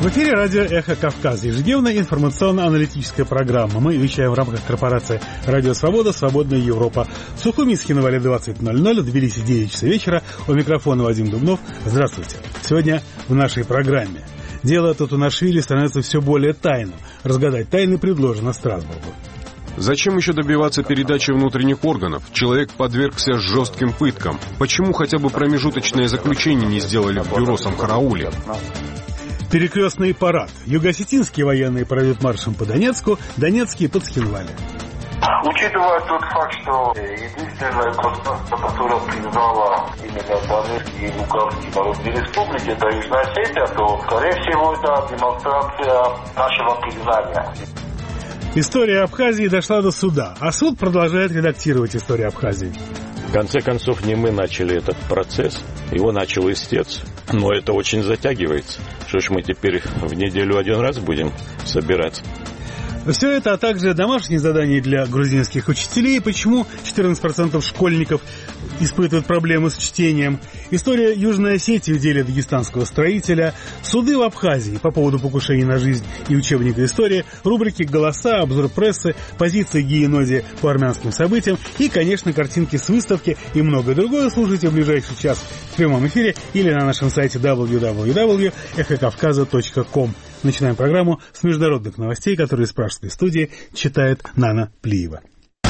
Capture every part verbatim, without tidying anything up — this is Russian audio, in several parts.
В эфире радио «Эхо Кавказа». Ежедневная информационно-аналитическая программа. Мы вещаем в рамках корпорации «Радио Свобода. Свободная Европа». В Сухуминске на Вале двадцать ноль ноль, в Тбилиси девять часов вечера. У микрофона Вадим Дубнов. Здравствуйте. Сегодня в нашей программе. Дело Татунашвили становится все более тайным. Разгадать тайны предложено Страсбургу. Зачем еще добиваться передачи внутренних органов? Человек подвергся жестким пыткам. Почему хотя бы промежуточное заключение не сделали в бюро Самхарауле? Перекрестный парад. Юго-осетинские военные пройдут маршем по Донецку, донецкие под Схинвали. Учитывая тот факт, что единственное государство, которое признало именно Донецкий и Луганский народные республики, это Южная Осетия, то, скорее всего, это демонстрация нашего признания. История Абхазии дошла до суда, а суд продолжает редактировать историю Абхазии. В конце концов, не мы начали этот процесс, его начал истец, но это очень затягивается. Что ж мы теперь в неделю один раз будем собираться? Все это, а также домашние задания для грузинских учителей, почему четырнадцать процентов школьников испытывают проблемы с чтением, история Южной Осетии в деле дагестанского строителя, суды в Абхазии по поводу покушений на жизнь и учебника истории, рубрики «Голоса», обзор прессы, позиции Гиеноди по армянским событиям и, конечно, картинки с выставки и многое другое. Слушайте в ближайший час в прямом эфире или на нашем сайте дабл ю дабл ю дабл ю точка эхо кавказа точка ком. Начинаем программу с международных новостей, которые из пражской студии читает Нана Плиева.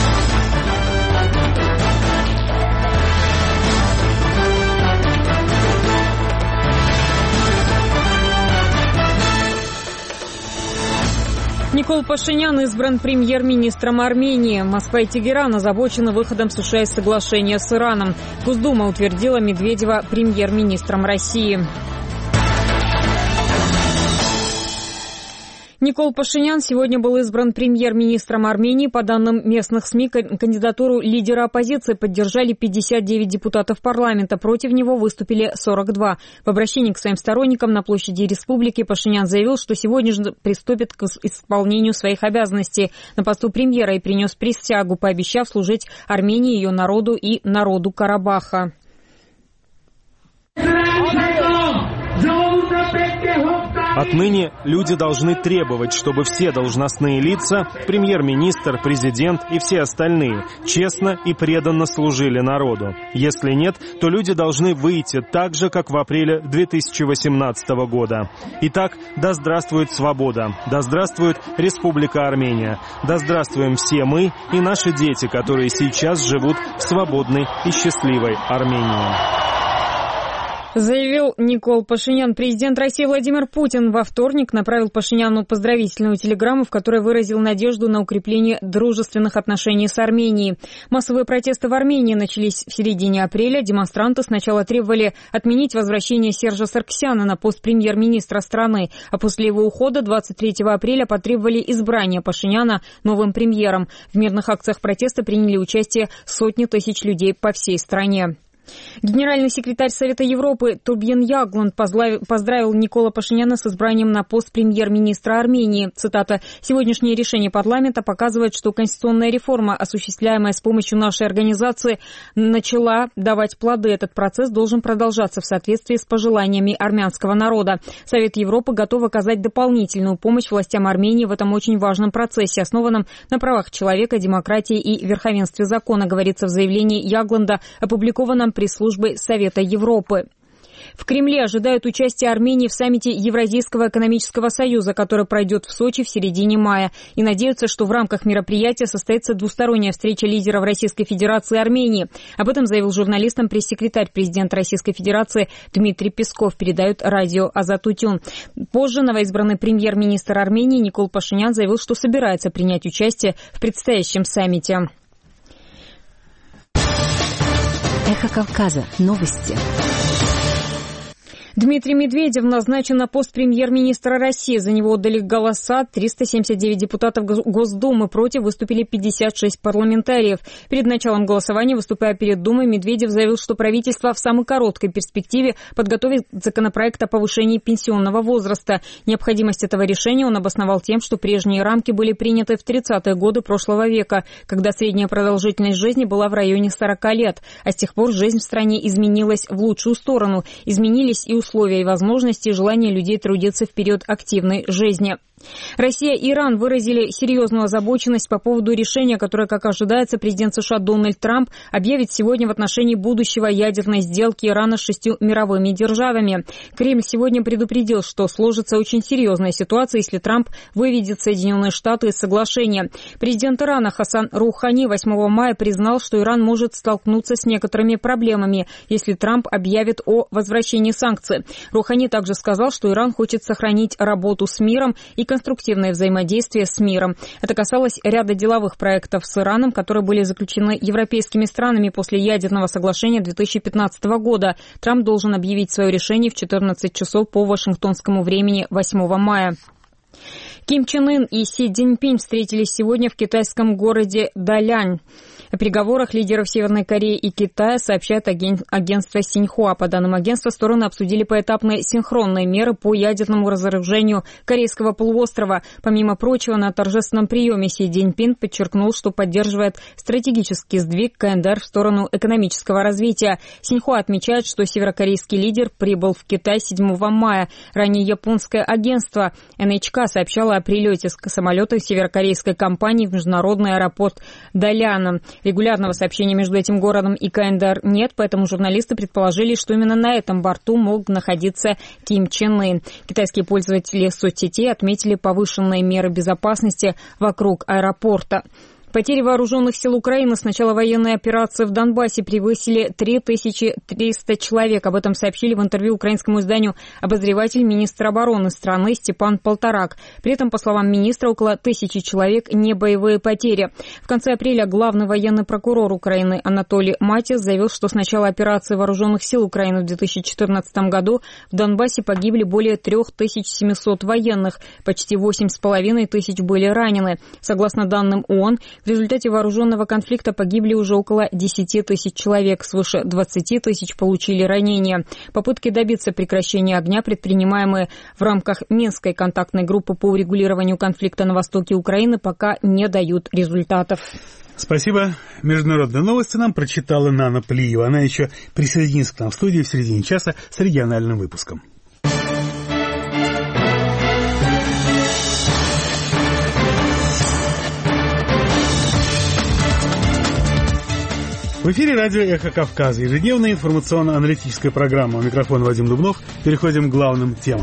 Никол Пашинян избран премьер-министром Армении. Москва и Тегеран озабочены выходом США из соглашения с Ираном. Госдума утвердила Медведева премьер-министром России. Никол Пашинян сегодня был избран премьер-министром Армении. По данным местных СМИ, кандидатуру лидера оппозиции поддержали пятьдесят девять депутатов парламента. Против него выступили сорок два. В обращении к своим сторонникам на площади Республики Пашинян заявил, что сегодня же приступит к исполнению своих обязанностей на посту премьера и принес присягу, пообещав служить Армении, ее народу и народу Карабаха. Отныне люди должны требовать, чтобы все должностные лица, премьер-министр, президент и все остальные, честно и преданно служили народу. Если нет, то люди должны выйти так же, как в апреле две тысячи восемнадцатого года. Итак, да здравствует свобода, да здравствует Республика Армения, да здравствуем все мы и наши дети, которые сейчас живут в свободной и счастливой Армении. Заявил Никол Пашинян. Президент России Владимир Путин во вторник направил Пашиняну поздравительную телеграмму, в которой выразил надежду на укрепление дружественных отношений с Арменией. Массовые протесты в Армении начались в середине апреля. Демонстранты сначала требовали отменить возвращение Сержа Сарксяна на пост премьер-министра страны, а после его ухода двадцать третьего апреля потребовали избрания Пашиняна новым премьером. В мирных акциях протеста приняли участие сотни тысяч людей по всей стране. Генеральный секретарь Совета Европы Торбьен Ягланд поздравил Никола Пашиняна с избранием на пост премьер-министра Армении. Цитата: «Сегодняшнее решение парламента показывает, что конституционная реформа, осуществляемая с помощью нашей организации, начала давать плоды. Этот процесс должен продолжаться в соответствии с пожеланиями армянского народа. Совет Европы готов оказать дополнительную помощь властям Армении в этом очень важном процессе, основанном на правах человека, демократии и верховенстве закона», говорится в заявлении Ягланда, опубликованном пресс-службой Совета Европы. В Кремле ожидают участия Армении в саммите Евразийского экономического союза, который пройдет в Сочи в середине мая. И надеются, что в рамках мероприятия состоится двусторонняя встреча лидеров Российской Федерации и Армении. Об этом заявил журналистам пресс-секретарь президента Российской Федерации Дмитрий Песков, передает радио Азат-Утюн. Позже новоизбранный премьер-министр Армении Никол Пашинян заявил, что собирается принять участие в предстоящем саммите. Эхо Кавказа. Новости. Дмитрий Медведев назначен на пост премьер-министра России. За него отдали голоса триста семьдесят девять депутатов Госдумы. Против выступили пятьдесят шесть парламентариев. Перед началом голосования, выступая перед Думой, Медведев заявил, что правительство в самой короткой перспективе подготовит законопроект о повышении пенсионного возраста. Необходимость этого решения он обосновал тем, что прежние рамки были приняты в тридцатые годы прошлого века, когда средняя продолжительность жизни была в районе сорока лет. А с тех пор жизнь в стране изменилась в лучшую сторону. Изменились и условия условия и возможности и желание людей трудиться в период активной жизни. Россия и Иран выразили серьезную озабоченность по поводу решения, которое, как ожидается, президент США Дональд Трамп объявит сегодня в отношении будущего ядерной сделки Ирана с шестью мировыми державами. Кремль сегодня предупредил, что сложится очень серьезная ситуация, если Трамп выведет Соединенные Штаты из соглашения. Президент Ирана Хасан Роухани восьмого мая признал, что Иран может столкнуться с некоторыми проблемами, если Трамп объявит о возвращении санкций. Роухани также сказал, что Иран хочет сохранить работу с миром и конструктивное взаимодействие с миром. Это касалось ряда деловых проектов с Ираном, которые были заключены европейскими странами после ядерного соглашения две тысячи пятнадцатого года. Трамп должен объявить свое решение в четырнадцать часов по вашингтонскому времени восьмого мая. Ким Чен Ын и Си Цзиньпинь встретились сегодня в китайском городе Далянь. О переговорах лидеров Северной Кореи и Китая сообщает аген... агентство Синьхуа. По данным агентства, стороны обсудили поэтапные синхронные меры по ядерному разоружению Корейского полуострова. Помимо прочего, на торжественном приеме Си Цзиньпин подчеркнул, что поддерживает стратегический сдвиг КНДР в сторону экономического развития. Синьхуа отмечает, что северокорейский лидер прибыл в Китай седьмого мая. Ранее японское агентство эн эйч ка сообщало о прилете самолета северокорейской компании в международный аэропорт Даляна. Регулярного сообщения между этим городом и КНДР нет, поэтому журналисты предположили, что именно на этом борту мог находиться Ким Чен Ын. Китайские пользователи соцсетей отметили повышенные меры безопасности вокруг аэропорта. Потери вооруженных сил Украины с начала военной операции в Донбассе превысили три тысячи триста человек. Об этом сообщили в интервью украинскому изданию обозреватель министра обороны страны Степан Полторак. При этом, по словам министра, около тысячи человек не боевые потери. В конце апреля главный военный прокурор Украины Анатолий Матис заявил, что с начала операции вооруженных сил Украины в две тысячи четырнадцатом году в Донбассе погибли более три тысячи семьсот военных, почти восемь с половиной тысяч были ранены. Согласно данным ООН, в результате вооруженного конфликта погибли уже около десяти тысяч человек, свыше двадцати тысяч получили ранения. Попытки добиться прекращения огня, предпринимаемые в рамках Минской контактной группы по урегулированию конфликта на востоке Украины, пока не дают результатов. Спасибо. Международные новости нам прочитала Нана Плиева. Она еще присоединится к нам в студии в середине часа с региональным выпуском. В эфире радио «Эхо Кавказа». Ежедневная информационно-аналитическая программа. У микрофона Вадим Дубнов. Переходим к главным темам.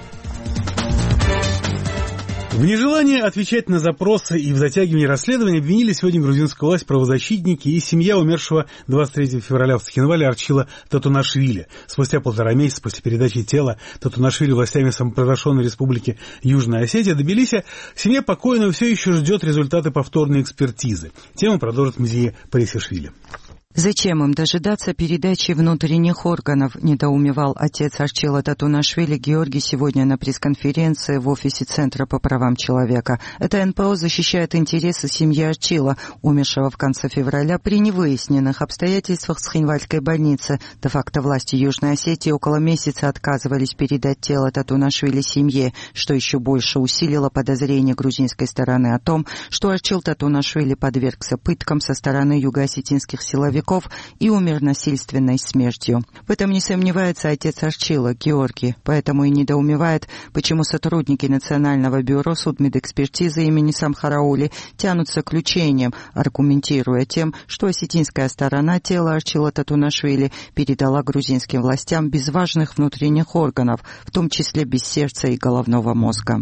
В нежелании отвечать на запросы и в затягивании расследования обвинили сегодня грузинскую власть правозащитники и семья умершего двадцать третьего февраля в Цхинвале Арчила Татунашвили. Спустя полтора месяца после передачи тела Татунашвили властями самопровозглашенной республики Южная Осетия Тбилиси, семья покойного все еще ждет результаты повторной экспертизы. Тему продолжит Мзия Парисишвили. Зачем им дожидаться передачи внутренних органов, недоумевал отец Арчила Татунашвили Георгий сегодня на пресс-конференции в офисе Центра по правам человека. Это эн пэ о защищает интересы семьи Арчила, умершего в конце февраля при невыясненных обстоятельствах в Цхинвальской больнице. Де-факто власти Южной Осетии около месяца отказывались передать тело Татунашвили семье, что еще больше усилило подозрение грузинской стороны о том, что Арчил Татунашвили подвергся пыткам со стороны юго-осетинских силовиков и умер насильственной смертью. В этом не сомневается отец Арчила, Георгий, поэтому и недоумевает, почему сотрудники Национального бюро судмедэкспертизы имени Самхараули тянут с заключением, аргументируя тем, что осетинская сторона тела Арчила Татунашвили передала грузинским властям без важных внутренних органов, в том числе без сердца и головного мозга.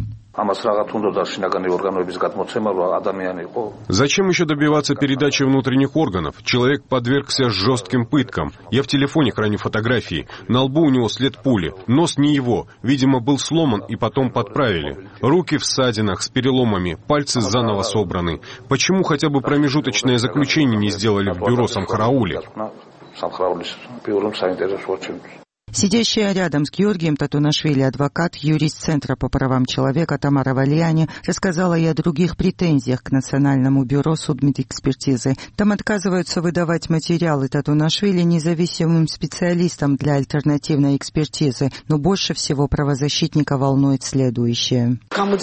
Зачем еще добиваться передачи внутренних органов? Человек подвергся жестким пыткам. Я в телефоне храню фотографии. На лбу у него след пули. Нос не его. Видимо, был сломан и потом подправили. Руки в ссадинах с переломами. Пальцы заново собраны. Почему хотя бы промежуточное заключение не сделали в бюро Самхараули? Сидящая рядом с Георгием Татунашвили адвокат, юрист Центра по правам человека Тамара Вальяни рассказала и о других претензиях к Национальному бюро судмедэкспертизы. Там отказываются выдавать материалы Татунашвили независимым специалистам для альтернативной экспертизы, но больше всего правозащитника волнует следующее.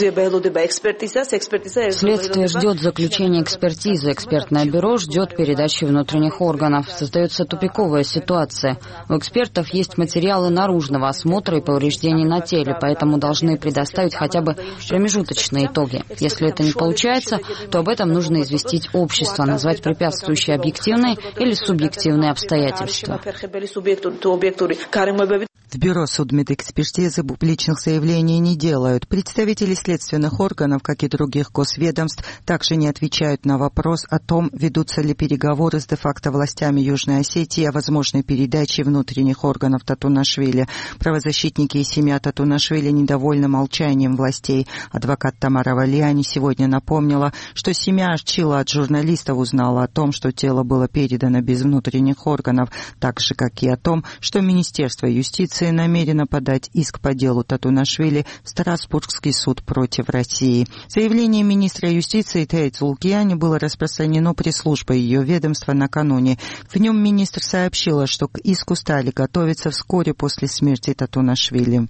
Следствие ждет заключения экспертизы, экспертное бюро ждет передачи внутренних органов. Создается тупиковая ситуация. У экспертов есть материалы материалы наружного осмотра и повреждений на теле, поэтому должны предоставить хотя бы промежуточные итоги. Если это не получается, то об этом нужно известить общество, назвать препятствующие объективные или субъективные обстоятельства. В бюро судмедэкспертизы публичных заявлений не делают. Представители следственных органов, как и других госведомств, также не отвечают на вопрос о том, ведутся ли переговоры с де-факто властями Южной Осетии о возможной передаче внутренних органов Татунашвили. Правозащитники и семья Татунашвили недовольны молчанием властей. Адвокат Тамара Валиани сегодня напомнила, что семья Арчила от журналистов узнала о том, что тело было передано без внутренних органов, так же, как и о том, что Министерство юстиции намерено подать иск по делу Татунашвили в Страсбургский суд против России. Заявление министра юстиции Тейт Зулкияни было распространено пресс-службой ее ведомства накануне. В нем министр сообщила, что к иску стали готовиться вскоре после смерти Татунашвили.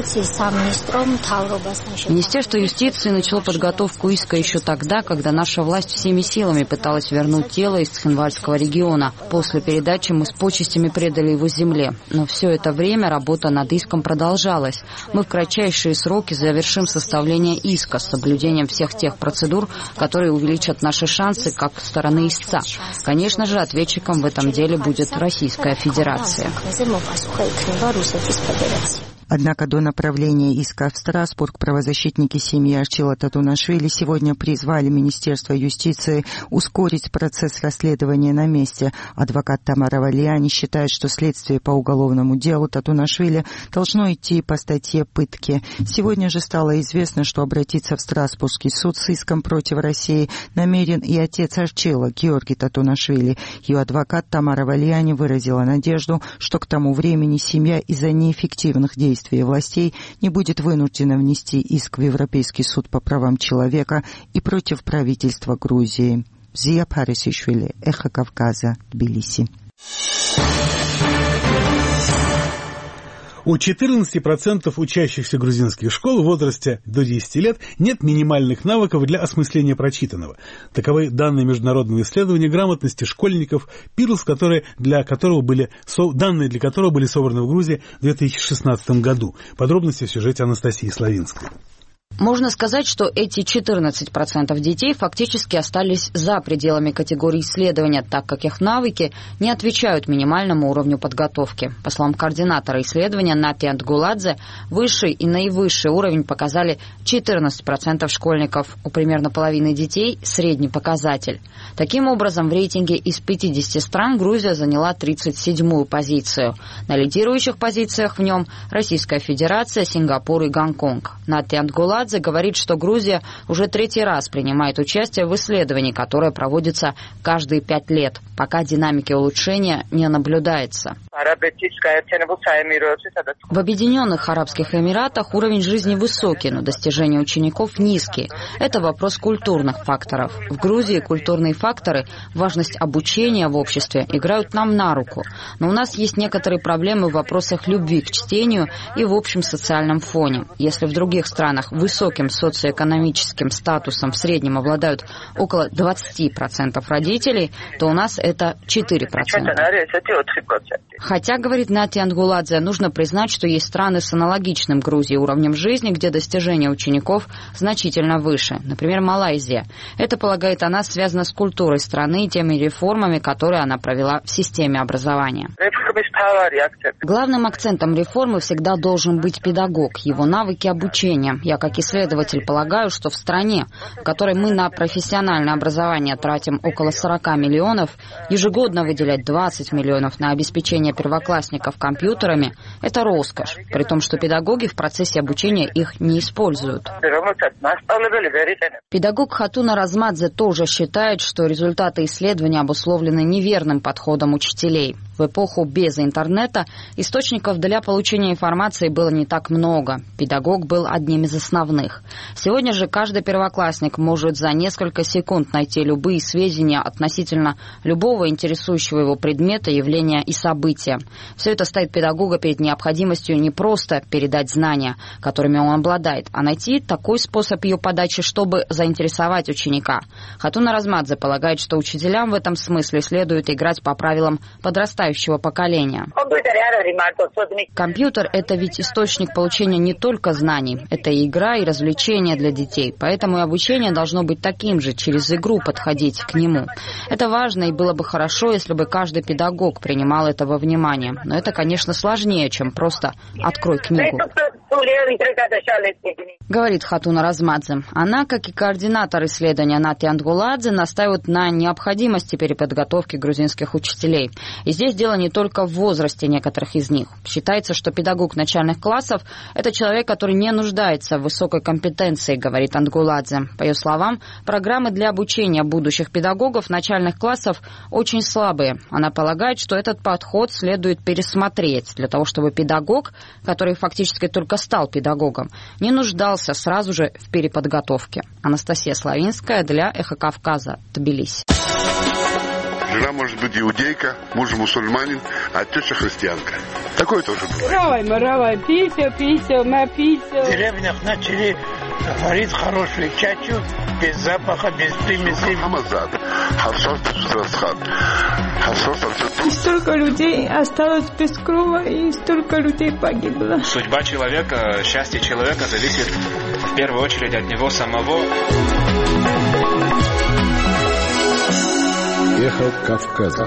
Министерство юстиции начало подготовку иска еще тогда, когда наша власть всеми силами пыталась вернуть тело из Цхинвальского региона. После передачи мы с почестями предали его земле. Но все это время работа над иском продолжалась. Мы в кратчайшие сроки завершим составление иска с соблюдением всех тех процедур, которые увеличат наши шансы как стороны истца. Конечно же, ответчиком в этом деле будет Российская Федерация. Однако до направления иска в Страсбург правозащитники семьи Арчила Татунашвили сегодня призвали Министерство юстиции ускорить процесс расследования на месте. Адвокат Тамара Валиани считает, что следствие по уголовному делу Татунашвили должно идти по статье «Пытки». Сегодня же стало известно, что обратиться в Страсбургский суд с иском против России намерен и отец Арчила Георгий Татунашвили. Ее адвокат Тамара Валиани выразила надежду, что к тому времени семья из-за неэффективных действий властей не будет вынуждена внести иск в Европейский суд по правам человека и против правительства Грузии. Зия Парисишвили, Эхо Кавказа, Тбилиси. У четырнадцати процентов учащихся грузинских школ в возрасте до десяти лет нет минимальных навыков для осмысления прочитанного. Таковы данные международного исследования грамотности школьников пирлс, которые для которого были, со, данные для которого были собраны в Грузии в две тысячи шестнадцатом году. Подробности в сюжете Анастасии Славинской. Можно сказать, что эти четырнадцать процентов детей фактически остались за пределами категории исследования, так как их навыки не отвечают минимальному уровню подготовки. По словам координатора исследования Нати Антгуладзе, высший и наивысший уровень показали четырнадцать процентов школьников. У примерно половины детей средний показатель. Таким образом, в рейтинге из пятидесяти стран Грузия заняла тридцать седьмую позицию. На лидирующих позициях в нем Российская Федерация, Сингапур и Гонконг. Нати Антгуладзе говорит, что Грузия уже третий раз принимает участие в исследовании, которое проводится каждые пять лет, пока динамики улучшения не наблюдается. В Объединенных Арабских Эмиратах уровень жизни высокий, но достижения учеников низкие. Это вопрос культурных факторов. В Грузии культурные факторы, важность обучения в обществе играют нам на руку. Но у нас есть некоторые проблемы в вопросах любви к чтению и в общем социальном фоне. Если в других странах высоким социоэкономическим статусом в среднем обладают около двадцати процентов родителей, то у нас это четыре процента. Хотя, говорит Нати Ангуладзе, нужно признать, что есть страны с аналогичным Грузии уровнем жизни, где достижения учеников значительно выше. Например, Малайзия. Это, полагает она, связано с культурой страны и теми реформами, которые она провела в системе образования. Главным акцентом реформы всегда должен быть педагог, его навыки обучения. Я, как исследователь, полагаю, что в стране, в которой мы на профессиональное образование тратим около сорока миллионов, ежегодно выделять двадцать миллионов на обеспечение первоклассников компьютерами – это роскошь, при том, что педагоги в процессе обучения их не используют. Педагог Хатуна Размадзе тоже считает, что результаты исследования обусловлены неверным подходом учителей. В эпоху без интернета источников для получения информации было не так много. Педагог был одним из основных. Сегодня же каждый первоклассник может за несколько секунд найти любые сведения относительно любого интересующего его предмета, явления и события. Все это ставит педагога перед необходимостью не просто передать знания, которыми он обладает, а найти такой способ ее подачи, чтобы заинтересовать ученика. Хатуна Размадзе полагает, что учителям в этом смысле следует играть по правилам подрастающего поколения. обучения. Компьютер — это ведь источник получения не только знаний, это и игра, и развлечения для детей, поэтому и обучение должно быть таким же, через игру подходить к нему. Это важно, и было бы хорошо, если бы каждый педагог принимал это во внимание. Но это, конечно, сложнее, чем просто «открой книгу». Говорит Хатуна Размадзе. Она, как и координатор исследования Нати Ангуладзе, настаивает на необходимости переподготовки грузинских учителей. И здесь дело не только в возрасте некоторых из них. Считается, что педагог начальных классов – это человек, который не нуждается в высокой компетенции, говорит Ангуладзе. По ее словам, программы для обучения будущих педагогов начальных классов очень слабые. Она полагает, что этот подход следует пересмотреть для того, чтобы педагог, который фактически только стал педагогом, не нуждался сразу же в переподготовке. Анастасия Славинская для «Эхо Кавказа», Тбилиси. Жена может быть иудейка, муж мусульманин, а теща христианка. Такое тоже бывает. Равай, мы равай, пися, пися, мы пися. В деревнях начали варить хорошую чачу, без запаха, без примесей. И столько людей осталось без крова, и столько людей погибло. Судьба человека, счастье человека зависит в первую очередь от него самого. Эхо Кавказа.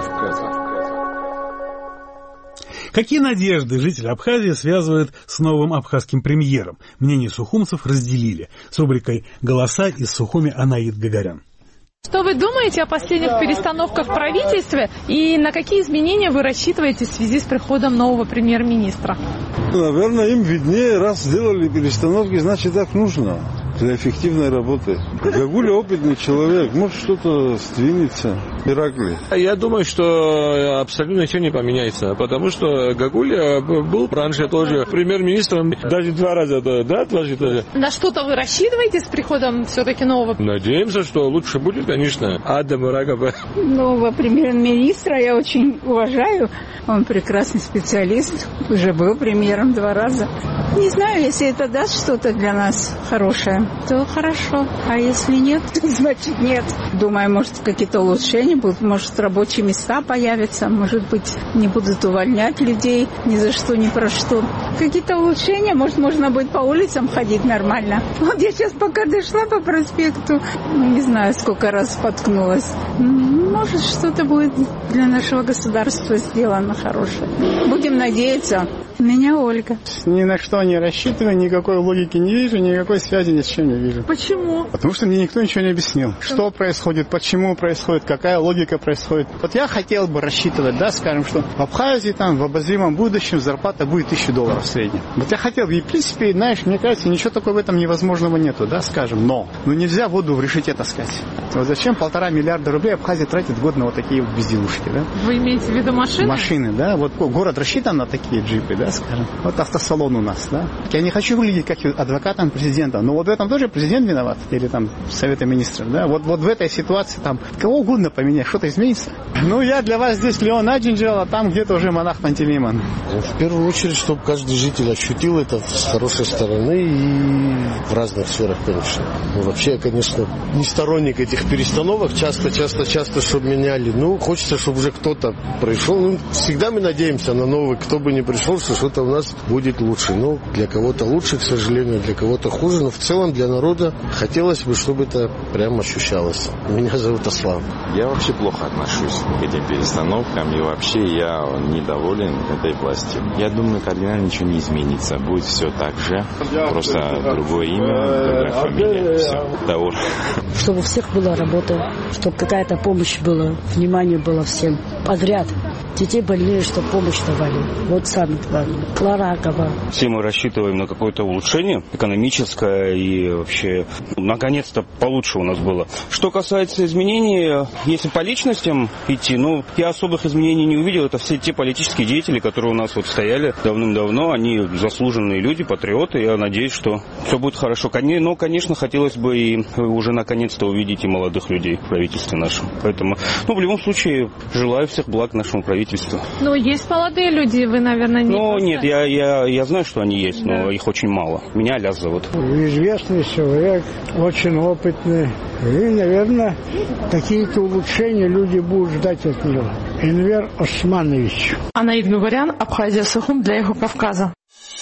Какие надежды жители Абхазии связывают с новым абхазским премьером? Мнение сухумцев разделили. С рубрикой «Голоса» из Сухуми Анаид Гагарян. Что вы думаете о последних перестановках в правительстве и на какие изменения вы рассчитываете в связи с приходом нового премьер-министра? Наверное, им виднее, раз сделали перестановки, значит так нужно для эффективной работы. Гагуля опытный человек, может что-то сдвинется. Иракли. Я думаю, что абсолютно ничего не поменяется, потому что Гагуля был раньше тоже премьер-министром даже два раза, да, дважды тоже. На что-то вы рассчитываете с приходом все-таки нового? Надеемся, что лучше будет, конечно, Адам Рагова. Нового премьер-министра я очень уважаю. Он прекрасный специалист, уже был премьером два раза. Не знаю, если это даст что-то для нас хорошее, то хорошо. А если нет, значит нет. Думаю, может, какие-то улучшения будут, может, рабочие места появятся, может быть, не будут увольнять людей ни за что, ни про что. Какие-то улучшения, может, можно будет по улицам ходить нормально. Вот я сейчас пока дошла по проспекту, не знаю, сколько раз споткнулась. Может, что-то будет для нашего государства сделано хорошее. Будем надеяться. Меня Ольга. Ни на что не рассчитываю, никакой логики не вижу, никакой связи ни с чем не вижу. Почему? Потому что мне никто ничего не объяснил. Что происходит, почему происходит, какая логика происходит. Вот я хотел бы рассчитывать, да, скажем, что в Абхазии там в обозримом будущем зарплата будет тысяча долларов в среднем. Вот я хотел бы, и в принципе, знаешь, мне кажется, ничего такого в этом невозможного нету, да, скажем, но. Но нельзя воду в решете таскать. Вот зачем полтора миллиарда рублей Абхазия тратит год на вот такие вот безделушки, да? Вы имеете в виду машины? Машины, да. Вот город рассчитан на такие джипы, да, скажем. Вот автосалон у нас, да. Я не хочу выглядеть как адвокатом президента, но вот в этом тоже президент виноват, или там Совета министров, да. Вот, вот в этой ситуации там кого угодно поменять, что-то изменится. Ну, я для вас здесь Леон Аджинджел, а там где-то уже монах Пантелеймон. В первую очередь, чтобы каждый житель ощутил это с хорошей стороны и в разных сферах, конечно. Ну, вообще, я, конечно, не сторонник этих перестановок, часто-часто-часто, чтобы меняли. Ну, хочется, чтобы уже кто-то пришел. Ну, всегда мы надеемся на новый, кто бы ни пришел, что что-то у нас будет лучше. Ну, для кого-то лучше, к сожалению, для кого-то хуже, но в целом для народа хотелось бы, чтобы это прямо ощущалось. Меня зовут Аслан. Я вообще плохо отношусь к этим перестановкам, и вообще я недоволен этой властью. Я думаю, кардинально ничего не изменится. Будет все так же, просто другое имя, другая фамилия, все. Даор. Чтобы у всех была работа, чтобы какая-то помощь была, внимание было всем подряд. Детей больные, чтобы помощь давали. Вот самое главное. Кларакова. Все мы рассчитываем на какое-то улучшение экономическое и вообще, наконец-то, получше у нас было. Что касается изменений, если по личностям идти, ну, я особых изменений не увидел. Это все те политические деятели, которые у нас вот стояли давным-давно. Они заслуженные люди, патриоты. Я надеюсь, что все будет хорошо. Но, конечно, хотелось бы и уже наконец-то увидеть и молодых людей в правительстве нашем. Поэтому, ну, в любом случае, желаю всех благ нашему правительству. Ну, есть молодые люди, вы, наверное, не... Ну, нет, я, я, я знаю, что они есть, но да. Их очень мало. Меня Ляс зовут. Известный человек, очень опытный. И, наверное, какие-то улучшения люди будут ждать от него. Энвер Османович. Анаид Габарян, Абхазия, Сухум для Эхо Кавказа.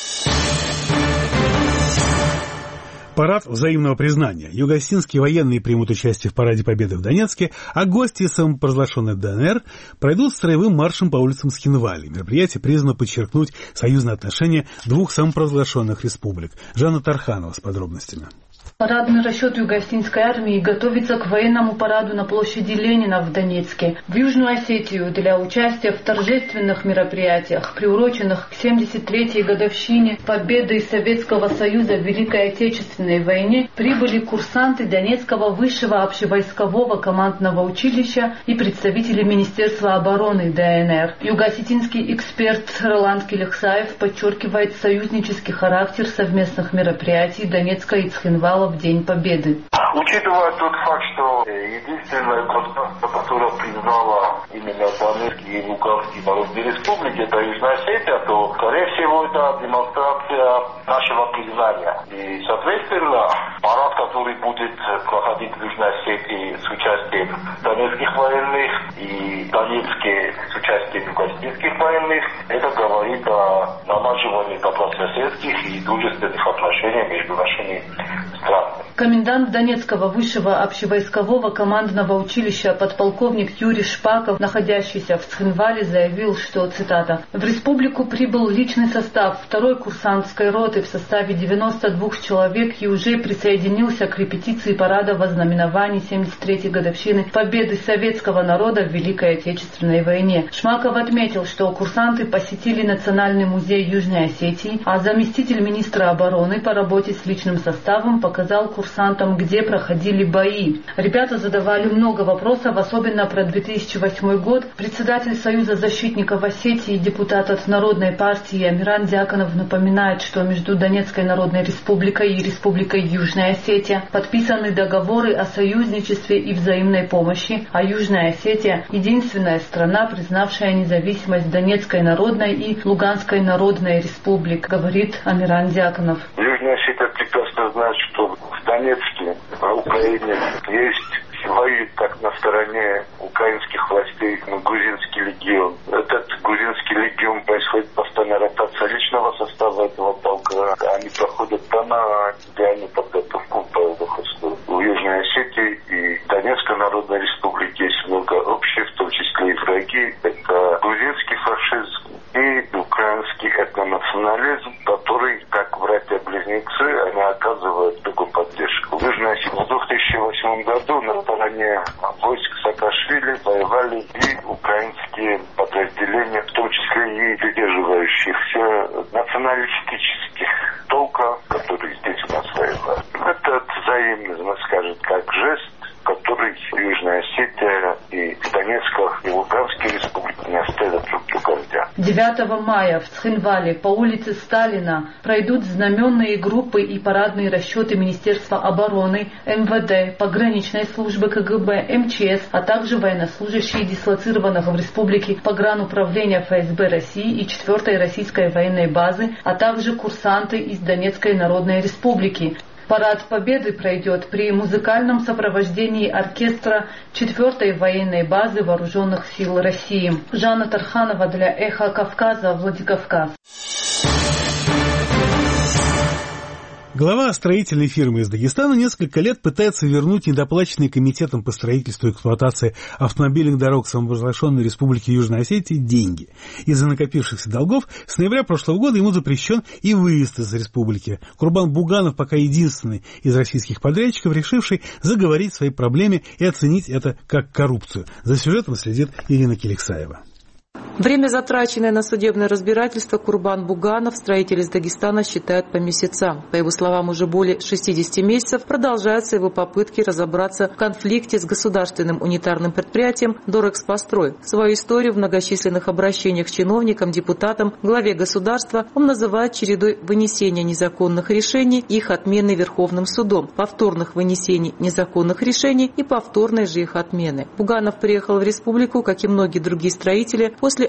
Парад взаимного признания. Юго-осетинские военные примут участие в Параде Победы в Донецке, а гости самопровозглашенной ДНР пройдут строевым маршем по улицам Схинвали. Мероприятие призвано подчеркнуть союзные отношения двух самопровозглашенных республик. Жанна Тарханова с подробностями. Парадный расчет Юго-Осетинской армии готовится к военному параду на площади Ленина в Донецке. В Южную Осетию для участия в торжественных мероприятиях, приуроченных к семьдесят третьей годовщине победы Советского Союза в Великой Отечественной войне, прибыли курсанты Донецкого высшего общевойскового командного училища и представители Министерства обороны ДНР. Юго-осетинский эксперт Роланд Келехсаев подчеркивает союзнический характер совместных мероприятий Донецка и Цхинвала в День Победы. Учитывая тот факт, что единственное государство, которое признало именно Донецкие и Луганские народные республики, это Южная Осетия, то, скорее всего, это демонстрация нашего признания. И, соответственно, парад, который будет проходить в Южной Осетии с участием донецких военных и Донецке с участием юго-осетинских военных, это говорит о налаживании добрососедских и дружественных отношений между нашими странами. Комендант Донецкого высшего общевойскового командного училища подполковник Юрий Шпаков, находящийся в Цхинвале, заявил, что, цитата, «В республику прибыл личный состав второй курсантской роты в составе девяноста двух человек и уже присоединился к репетиции парада во знаменовании семьдесят третьей годовщины победы советского народа в Великой Отечественной войне». Шмаков отметил, что курсанты посетили Национальный музей Южной Осетии, а заместитель министра обороны по работе с личным составом показал курсантам, где проходили бои. Ребята задавали много вопросов, особенно про две тысячи восьмой год. Председатель Союза защитников Осетии и депутат от Народной партии Амиран Дьяконов напоминает, что между Донецкой Народной Республикой и Республикой Южная Осетия подписаны договоры о союзничестве и взаимной помощи, а Южная Осетия – единственная страна, признавшая независимость Донецкой Народной и Луганской Народной Республик, говорит Амиран Дьяконов. Южная Осетия прекрасно знает, что в Донецке, на Украине есть, воюет как на стороне украинских властей, ну, грузинский легион. Этот грузинский легион происходит постоянная ротация личного состава этого полка. Они проходят тона, где они подготовку по выходу. В Южной Осетии и Донецкой Народной Республике есть много общих, в том числе и враги. Это грузинский фашизм и украинский этнонационализм, который, как братья-близнецы, они оказывают такую поддержку. В Южной Осетии в две тысячи восьмом году на стороне войск Саакашвили воевали и украинские подразделения, в том числе и придерживающихся националистических толков, которые здесь у нас воевали. Это взаимно, можно сказать, как жест, который Южная Осетия и Донецкая и Луганские республики не оставят друг друга. девятого мая в Цхинвале по улице Сталина пройдут знаменные группы и парадные расчеты Министерства обороны, эм вэ дэ, пограничной службы ка гэ бэ, эм че эс, а также военнослужащие дислоцированных в республике погрануправления эф эс бэ России и четвертой российской военной базы, а также курсанты из Донецкой Народной Республики. Парад Победы пройдет при музыкальном сопровождении оркестра четвертой военной базы Вооруженных сил России. Жанна Тарханова для Эхо Кавказа, Владикавказ. Глава строительной фирмы из Дагестана несколько лет пытается вернуть недоплаченные комитетом по строительству и эксплуатации автомобильных дорог самопровозглашенной Республики Южной Осетии деньги. Из-за накопившихся долгов с ноября прошлого года ему запрещен и выезд из республики. Курбан Буганов пока единственный из российских подрядчиков, решивший заговорить о своей проблеме и оценить это как коррупцию. За сюжетом следит Ирина Келексаева. Время, затраченное на судебное разбирательство, Курбан Буганов, строитель из Дагестана, считает по месяцам. По его словам, уже более шестидесяти месяцев продолжаются его попытки разобраться в конфликте с государственным унитарным предприятием «Дорэкспострой». Свою историю в многочисленных обращениях к чиновникам, депутатам, главе государства он называет чередой вынесения незаконных решений и их отмены Верховным судом, повторных вынесений незаконных решений и повторной же их отмены. Буганов приехал в республику, как и многие другие строители, после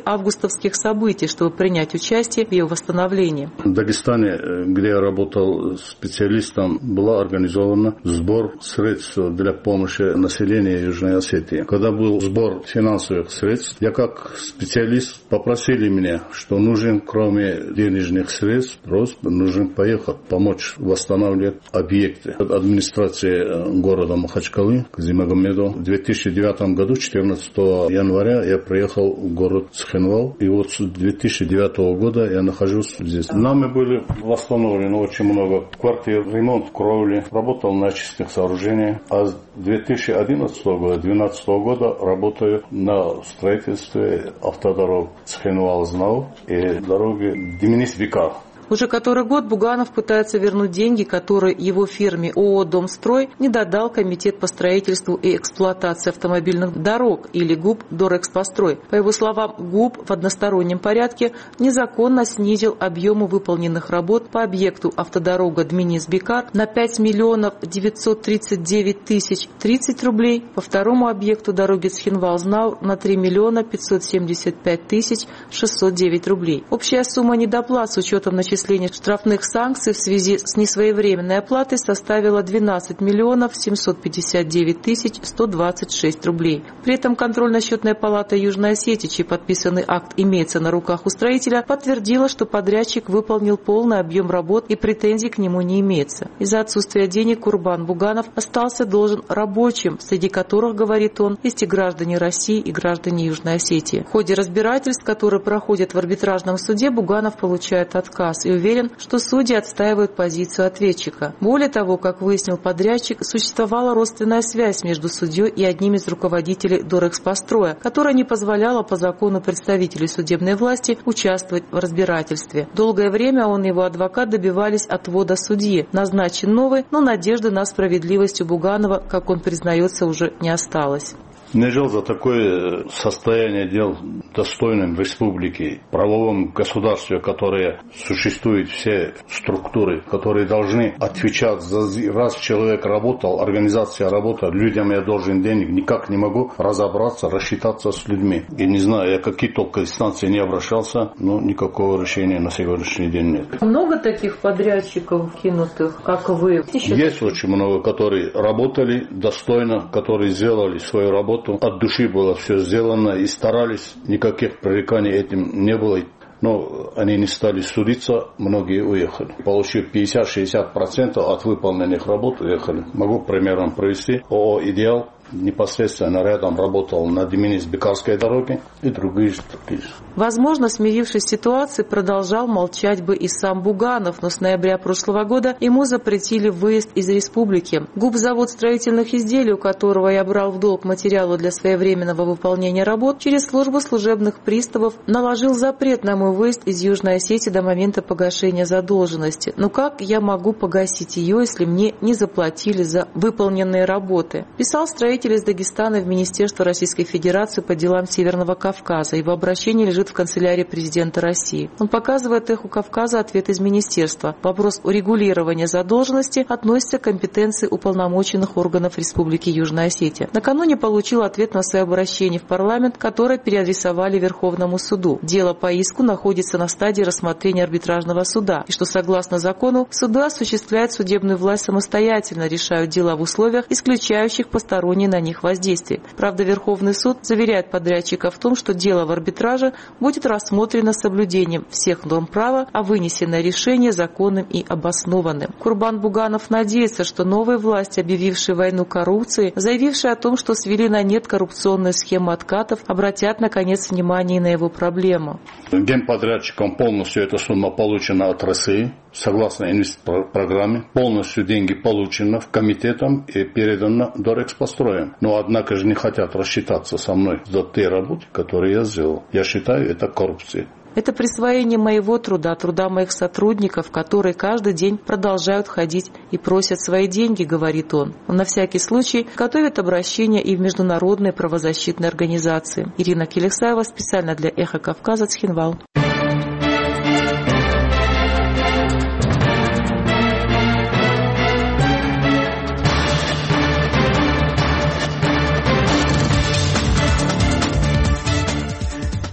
августовских событий, чтобы принять участие в ее восстановлении. В Дагестане, где я работал специалистом, была организована сбор средств для помощи населению Южной Осетии. Когда был сбор финансовых средств, я как специалист попросили меня, что нужен, кроме денежных средств, просто нужен поехать, помочь восстанавливать объекты. Администрация города Махачкалы, Казимагомеду, в две тысячи девятом году, четырнадцатого января, я приехал в город Цхинвал, и вот с две тысячи девятого года я нахожусь здесь. Нами были восстановлены очень много квартир, ремонт кровли, работал на очистных сооружениях, а с две тысячи одиннадцатого года, две тысячи двенадцатого года работаю на строительстве автодорог Цхинвал-Знау и дороги Диминис-Викар. Уже который год Буганов пытается вернуть деньги, которые его фирме ООО «Домстрой» не додал Комитет по строительству и эксплуатации автомобильных дорог или ГУП «Дорэкспострой». По его словам, ГУП в одностороннем порядке незаконно снизил объемы выполненных работ по объекту автодорога Дминис-Бикар на пять миллионов девятьсот тридцать девять тысяч тридцать рублей, по второму объекту дороги Цхинвал-Знау на три миллиона пятьсот семьдесят пять тысяч шестьсот девять рублей. Общая сумма недоплат с учетом начисления штрафных санкций в связи с несвоевременной оплатой составила двенадцать миллионов семьсот пятьдесят девять тысяч сто двадцать шесть рублей. При этом контрольно-счетная палата Южной Осетии, чей подписанный акт имеется на руках у строителя, подтвердила, что подрядчик выполнил полный объем работ и претензий к нему не имеется. Из-за отсутствия денег Курбан Буганов остался должен рабочим, среди которых, говорит он, есть и граждане России, и граждане Южной Осетии. В ходе разбирательств, которые проходят в арбитражном суде, Буганов получает отказ и уверен, что судьи отстаивают позицию ответчика. Более того, как выяснил подрядчик, существовала родственная связь между судьей и одним из руководителей Дорэкспостроя, которая не позволяла по закону представителей судебной власти участвовать в разбирательстве. Долгое время он и его адвокат добивались отвода судьи. Назначен новый, но надежды на справедливость у Буганова, как он признается, уже не осталось. Не жил за такое состояние дел достойным республики, правовом государстве, которое существует, все структуры, которые должны отвечать за раз человек работал, организация работает, людям я должен денег, никак не могу разобраться, рассчитаться с людьми. И не знаю, я какие только инстанции не обращался, но никакого решения на сегодняшний день нет. Много таких подрядчиков кинутых, как вы? Есть очень много, которые работали достойно, которые сделали свою работу. От души было все сделано и старались, никаких пререканий этим не было. Но они не стали судиться, многие уехали. Получив пятьдесят-шестьдесят процентов от выполненных работ, уехали. Могу примером привести. ООО «Идеал» непосредственно рядом работал на Диминис-Бикарской дороге и другие такие. Возможно, смирившись с ситуацией, продолжал молчать бы и сам Буганов, но с ноября прошлого года ему запретили выезд из республики. ГУП-завод строительных изделий, у которого я брал в долг материалы для своевременного выполнения работ, через службу служебных приставов наложил запрет на мой выезд из Южной Осетии до момента погашения задолженности. Но как я могу погасить ее, если мне не заплатили за выполненные работы? Писал строитель из Дагестана в Министерство Российской Федерации по делам Северного Кавказа. Его обращение лежит в канцелярии президента России. Он показывает «Эху Кавказа» ответ из министерства. Вопрос урегулирования задолженности относится к компетенции уполномоченных органов Республики Южная Осетия. Накануне получил ответ на свое обращение в парламент, которое переадресовали Верховному суду. Дело по иску находится на стадии рассмотрения арбитражного суда, и что согласно закону суды осуществляют судебную власть самостоятельно, решают дела в условиях, исключающих посторонние на них воздействие. Правда, Верховный суд заверяет подрядчика в том, что дело в арбитраже будет рассмотрено с соблюдением всех норм права, а вынесенное решение законным и обоснованным. Курбан Буганов надеется, что новые власти, объявившие войну коррупции, заявившие о том, что свели на нет коррупционную схему откатов, обратят наконец внимание на его проблему. Генподрядчиком полностью эта сумма получена от России, согласно инвестпрограмме. Полностью деньги получены в комитетом и передано Дорэкспостроем. Но однако же не хотят рассчитаться со мной за те работы, которые я сделал. Я считаю, это коррупция. Это присвоение моего труда, труда моих сотрудников, которые каждый день продолжают ходить и просят свои деньги, говорит он. Он на всякий случай готовит обращение и в международные правозащитные организации. Ирина Келесаева специально для «Эхо Кавказа», Цхинвал.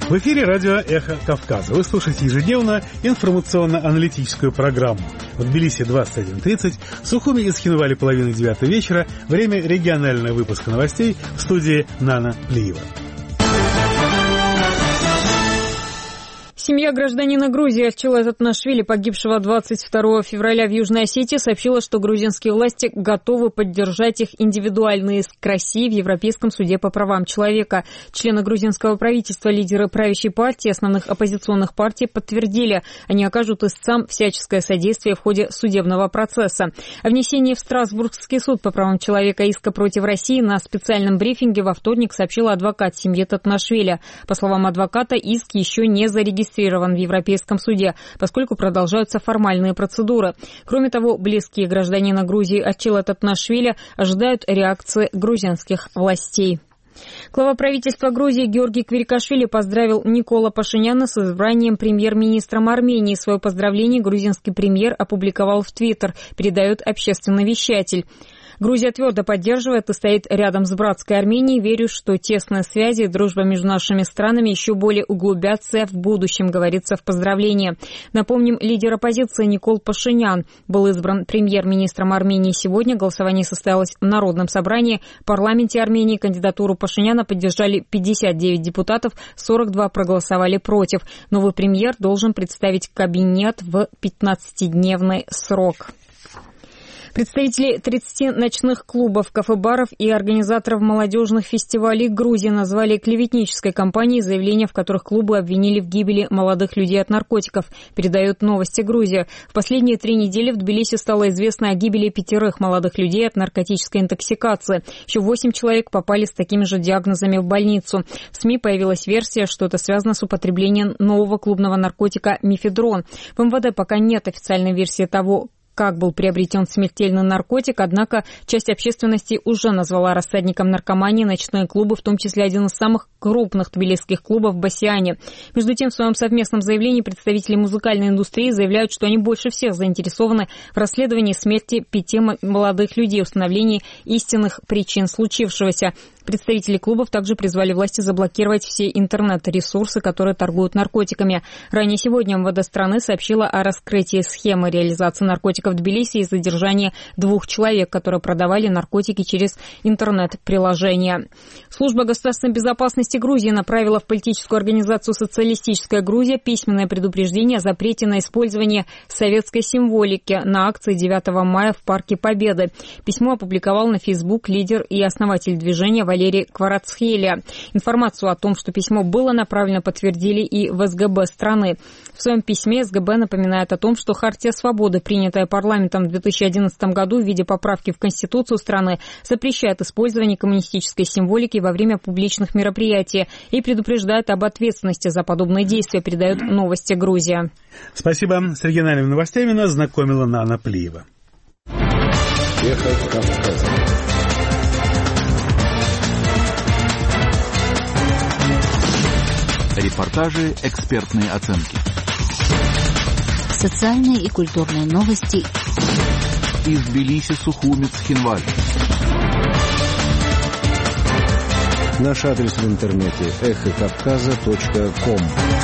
В эфире радио «Эхо Кавказа». Вы слушаете ежедневно информационно-аналитическую программу. В Тбилиси двадцать один тридцать, в Сухуми и Схинвале половины девятого вечера. Время регионального выпуска новостей в студии Нана Плиева. Семья гражданина Грузии Арчила Татнашвили, погибшего двадцать второго февраля в Южной Осетии, сообщила, что грузинские власти готовы поддержать их индивидуальные иск к России в Европейском суде по правам человека. Члены грузинского правительства, лидеры правящей партии и основных оппозиционных партий подтвердили, они окажут истцам всяческое содействие в ходе судебного процесса. О внесении в Страсбургский суд по правам человека иска против России на специальном брифинге во вторник сообщила адвокат семьи Татнашвили. По словам адвоката, иск еще не зарегистрирован в Европейском суде, поскольку продолжаются формальные процедуры. Кроме того, близкие гражданина Грузии Арчила Татнашвили ожидают реакции грузинских властей. Глава правительства Грузии Георгий Квирикашвили поздравил Никола Пашиняна с избранием премьер-министром Армении. Свое поздравление грузинский премьер опубликовал в Твиттер, передает общественный вещатель. Грузия твердо поддерживает и стоит рядом с братской Арменией. Верю, что тесные связи и дружба между нашими странами еще более углубятся в будущем, говорится в поздравлении. Напомним, лидер оппозиции Никол Пашинян был избран премьер-министром Армении сегодня. Голосование состоялось в Народном собрании. В парламенте Армении кандидатуру Пашиняна поддержали пятьдесят девять депутатов, сорок два проголосовали против. Новый премьер должен представить кабинет в пятнадцатидневный срок. Представители тридцати ночных клубов, кафе-баров и организаторов молодежных фестивалей Грузии назвали клеветнической кампанией заявления, в которых клубы обвинили в гибели молодых людей от наркотиков, передают Новости Грузии. В последние три недели в Тбилиси стало известно о гибели пятерых молодых людей от наркотической интоксикации. Еще восемь человек попали с такими же диагнозами в больницу. В СМИ появилась версия, что это связано с употреблением нового клубного наркотика мефедрон. В МВД пока нет официальной версии того, как был приобретен смертельный наркотик, однако часть общественности уже назвала рассадником наркомании ночные клубы, в том числе один из самых крупных тбилисских клубов в Басиане. Между тем, в своем совместном заявлении представители музыкальной индустрии заявляют, что они больше всех заинтересованы в расследовании смерти пяти молодых людей, установлении истинных причин случившегося. Представители клубов также призвали власти заблокировать все интернет-ресурсы, которые торгуют наркотиками. Ранее сегодня МВД страны сообщила о раскрытии схемы реализации наркотиков в Тбилиси и задержании двух человек, которые продавали наркотики через интернет-приложения. Служба государственной безопасности Грузии направила в политическую организацию «Социалистическая Грузия» письменное предупреждение о запрете на использование советской символики на акции девятого мая в Парке Победы. Письмо опубликовал на Facebook лидер и основатель движения Валерий Кварацхелия. Информацию о том, что письмо было направлено, подтвердили и в СГБ страны. В своем письме СГБ напоминает о том, что Хартия свободы, принятая парламентом в две тысячи одиннадцатом году в виде поправки в Конституцию страны, запрещает использование коммунистической символики во время публичных мероприятий и предупреждает об ответственности за подобные действия, передают Новости Грузия. Спасибо. С региональными новостями нас знакомила Нана Плиева. Эхо Кавказа. Репортажи, экспертные оценки. Социальные и культурные новости. Из Тбилиси, Сухуми, Цхинвали. Наш адрес в интернете эхо кавказа точка ком.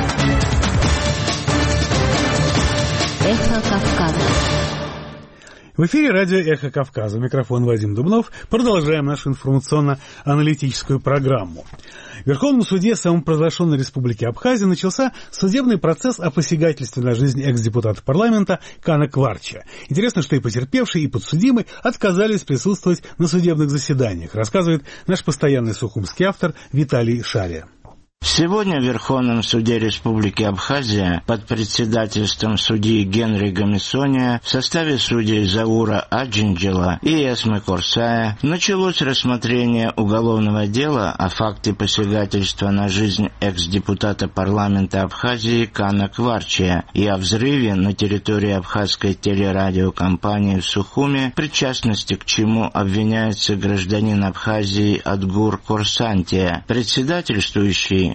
Эхо Кавказа. В эфире радио «Эхо Кавказа». Микрофон Вадим Дубнов. Продолжаем нашу информационно-аналитическую программу. В Верховном суде самопровозглашенной Республики Абхазия начался судебный процесс о посягательстве на жизнь экс-депутата парламента Кана Кварча. Интересно, что и потерпевший, и подсудимый отказались присутствовать на судебных заседаниях, рассказывает наш постоянный сухумский автор Виталий Шария. Сегодня в Верховном суде Республики Абхазия под председательством судьи Генри Гамисония в составе судей Заура Аджинджела и Эсмы Корсая началось рассмотрение уголовного дела о факте посягательства на жизнь экс-депутата парламента Абхазии Кана Кварчия и о взрыве на территории абхазской телерадиокомпании в Сухуме, причастности к чему обвиняется гражданин Абхазии Адгур Корсантия. Председательствующий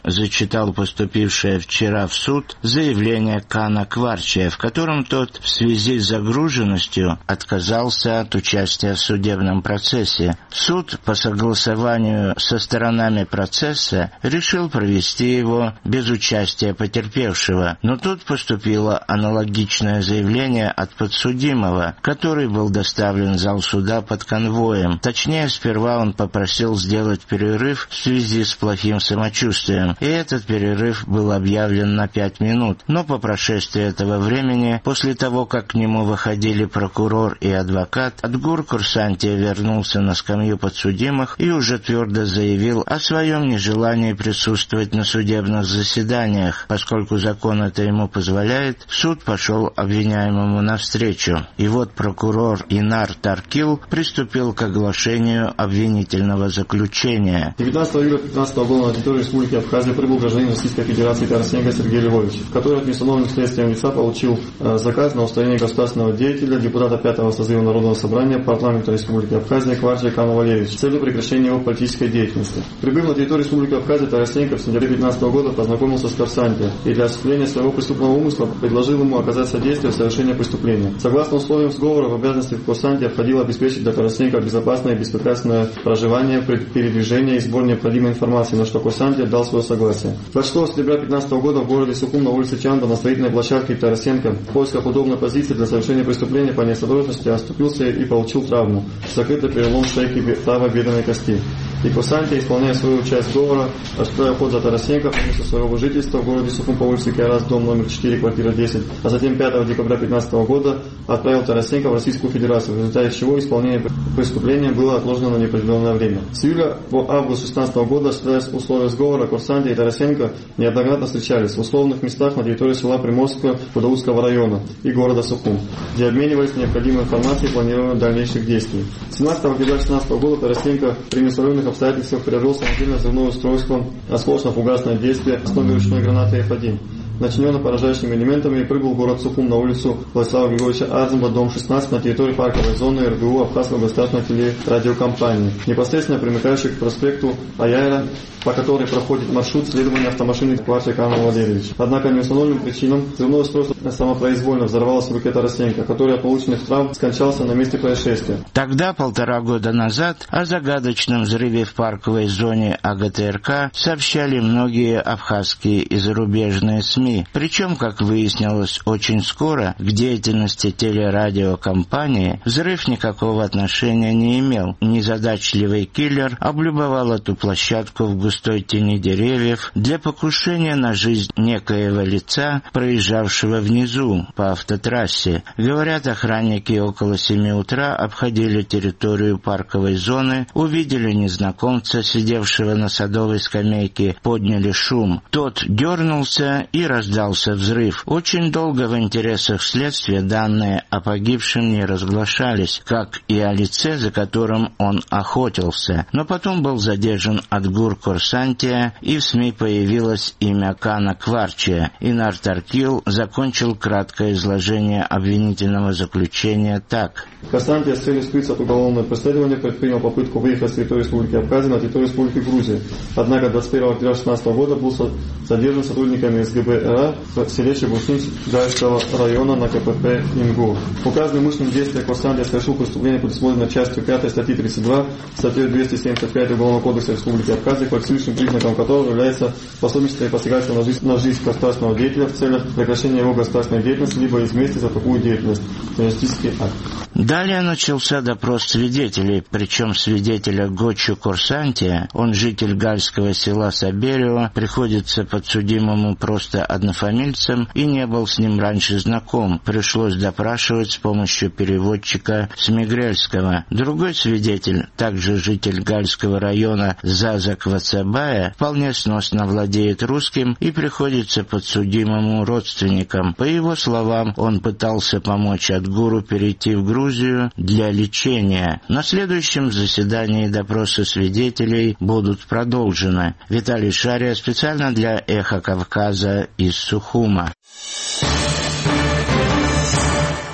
зачитал поступившее вчера в суд заявление Кана Кварчия, в котором тот в связи с загруженностью отказался от участия в судебном процессе. Суд по согласованию со сторонами процесса решил провести его без участия потерпевшего, но тут поступило аналогичное заявление от подсудимого, который был доставлен в зал суда под конвоем. Точнее, сперва он попросил сделать перерыв в связи с плохим самочувствием, и этот перерыв был объявлен на пять минут. Но по прошествии этого времени, после того, как к нему выходили прокурор и адвокат, Адгур Курсантия вернулся на скамью подсудимых и уже твердо заявил о своем нежелании присутствовать на судебных заседаниях. Поскольку закон это ему позволяет, суд пошел обвиняемому навстречу. И вот прокурор Инар Таркил приступил к оглашению обвинительного заключения. девятнадцатого июля две тысячи пятнадцатого года на территории Республики Абхазия прибыл гражданин Российской Федерации Тарасенко Сергей Львович, который от неустановленных следствием лица получил э, заказ на устранение государственного деятеля, депутата пятого созыва Народного собрания парламента Республики Абхазия Кварчия Кана Валерьевича с целью прекращения его политической деятельности. Прибыв на территорию Республики Абхазия, Тарасенко в сентябре две тысячи пятнадцатого года познакомился с Курсантия и для осуществления своего преступного умысла предложил ему оказать содействие в совершении преступления. Согласно условиям сговора, в обязанности Курсантия входило обеспечить для Тарасенко безопасное и беспрепятственное проживание, передвижение и сбор необходимой информации, на что Курсантия дал свое согласие. двадцать шестого сентября две тысячи пятнадцатого года в городе Сухум на улице Чанда на строительной площадке Тарасенко в поисках удобной позиции для совершения преступления по неосторожности оступился и получил травму, закрытый перелом шейки правой бедренной кости. И Курсантия, исполняя свою часть сговора, осуществляя уход за Тарасенко по месту своего жительства в городе Сухум по улице Киарас, дом номер четыре, квартира десять, а затем пятого декабря две тысячи пятнадцатого года отправил Тарасенко в Российскую Федерацию, в результате чего исполнение преступления было отложено на неопределенное время. С июля по август две тысячи шестнадцатого года, осуществляя условия сговора, Курсантия и Тарасенко неоднократно встречались в условных местах на территории села Приморского Кудаусского района и города Сухум, где обменивались необходимой информацией и планированием дальнейших действий. семнадцатого октября две тысячи шестнадцатого года Тарасенко при неустановленных обстоятельствах приобрел самодельное взрывное устройство осколочно-фугасное действие с номером ручной гранаты эф один, начиненно поражающими элементами, и прибыл в город Сухум на улицу Владислава Григорьевича Арзумба, дом шестнадцать, на территории парковой зоны эр бэ у Абхазской государственной телерадиокомпании, непосредственно примыкающей к проспекту Аяра, по которой проходит маршрут следования автомашины Кварчия Кана Валерьевича. Однако неустановленным причинам взрывное устройство самопроизвольно взорвалось в руке Тарасенко, который от полученных травм скончался на месте происшествия. Тогда, полтора года назад, о загадочном взрыве в парковой зоне а гэ тэ эр ка сообщали многие абхазские и зарубежные СМИ. Причем, как выяснилось очень скоро, к деятельности телерадиокомпании взрыв никакого отношения не имел. Незадачливый киллер облюбовал эту площадку в густой тени деревьев для покушения на жизнь некоего лица, проезжавшего внизу по автотрассе. Говорят, охранники около семи утра обходили территорию парковой зоны, увидели незнакомца, сидевшего на садовой скамейке, подняли шум. Тот дернулся и раздался взрыв. Очень долго в интересах следствия данные о погибшем не разглашались, как и о лице, за которым он охотился. Но потом был задержан Адгур Курсантия, и в СМИ появилось имя Кана Кварчия. Инар Таркил закончил краткое изложение обвинительного заключения так. Курсантия с целью скрыться от уголовного преследования предпринял попытку выехать с территории Республики Абхазия на территорию Республики Грузия. Однако двадцать первого октября две тысячи шестнадцатого года был задержан сотрудниками эс гэ бэ эр а в селе Чебушин Гальского района на ка пэ пэ ИНГУ. Указанным умышленным действием Курсантия совершил преступление, предусмотренное частью пятой статьи тридцать два, статьей двести семьдесят пять Уголовного кодекса Республики Абхазия, квалифицирующим признаком которого является пособничество и посягательство на жизнь, на жизнь государственного деятеля в целях прекращения его государственной деятельности, либо из мести за такую деятельность. Террористический акт. Далее начался допрос свидетелей, причем свидетеля Гочу Курсантия, он житель гальского села Саберево, приходится подсудимому просто однофамильцем и не был с ним раньше знаком. Пришлось допрашивать с помощью переводчика Смигрельского. Другой свидетель, также житель гальского района Заза Квацабая, вполне сносно владеет русским и приходится подсудимому родственникам. По его словам, он пытался помочь Адгуру перейти в Грузию для лечения. На следующем заседании допросы свидетелей будут продолжены. Виталий Шария специально для «Эхо Кавказа» из Сухума.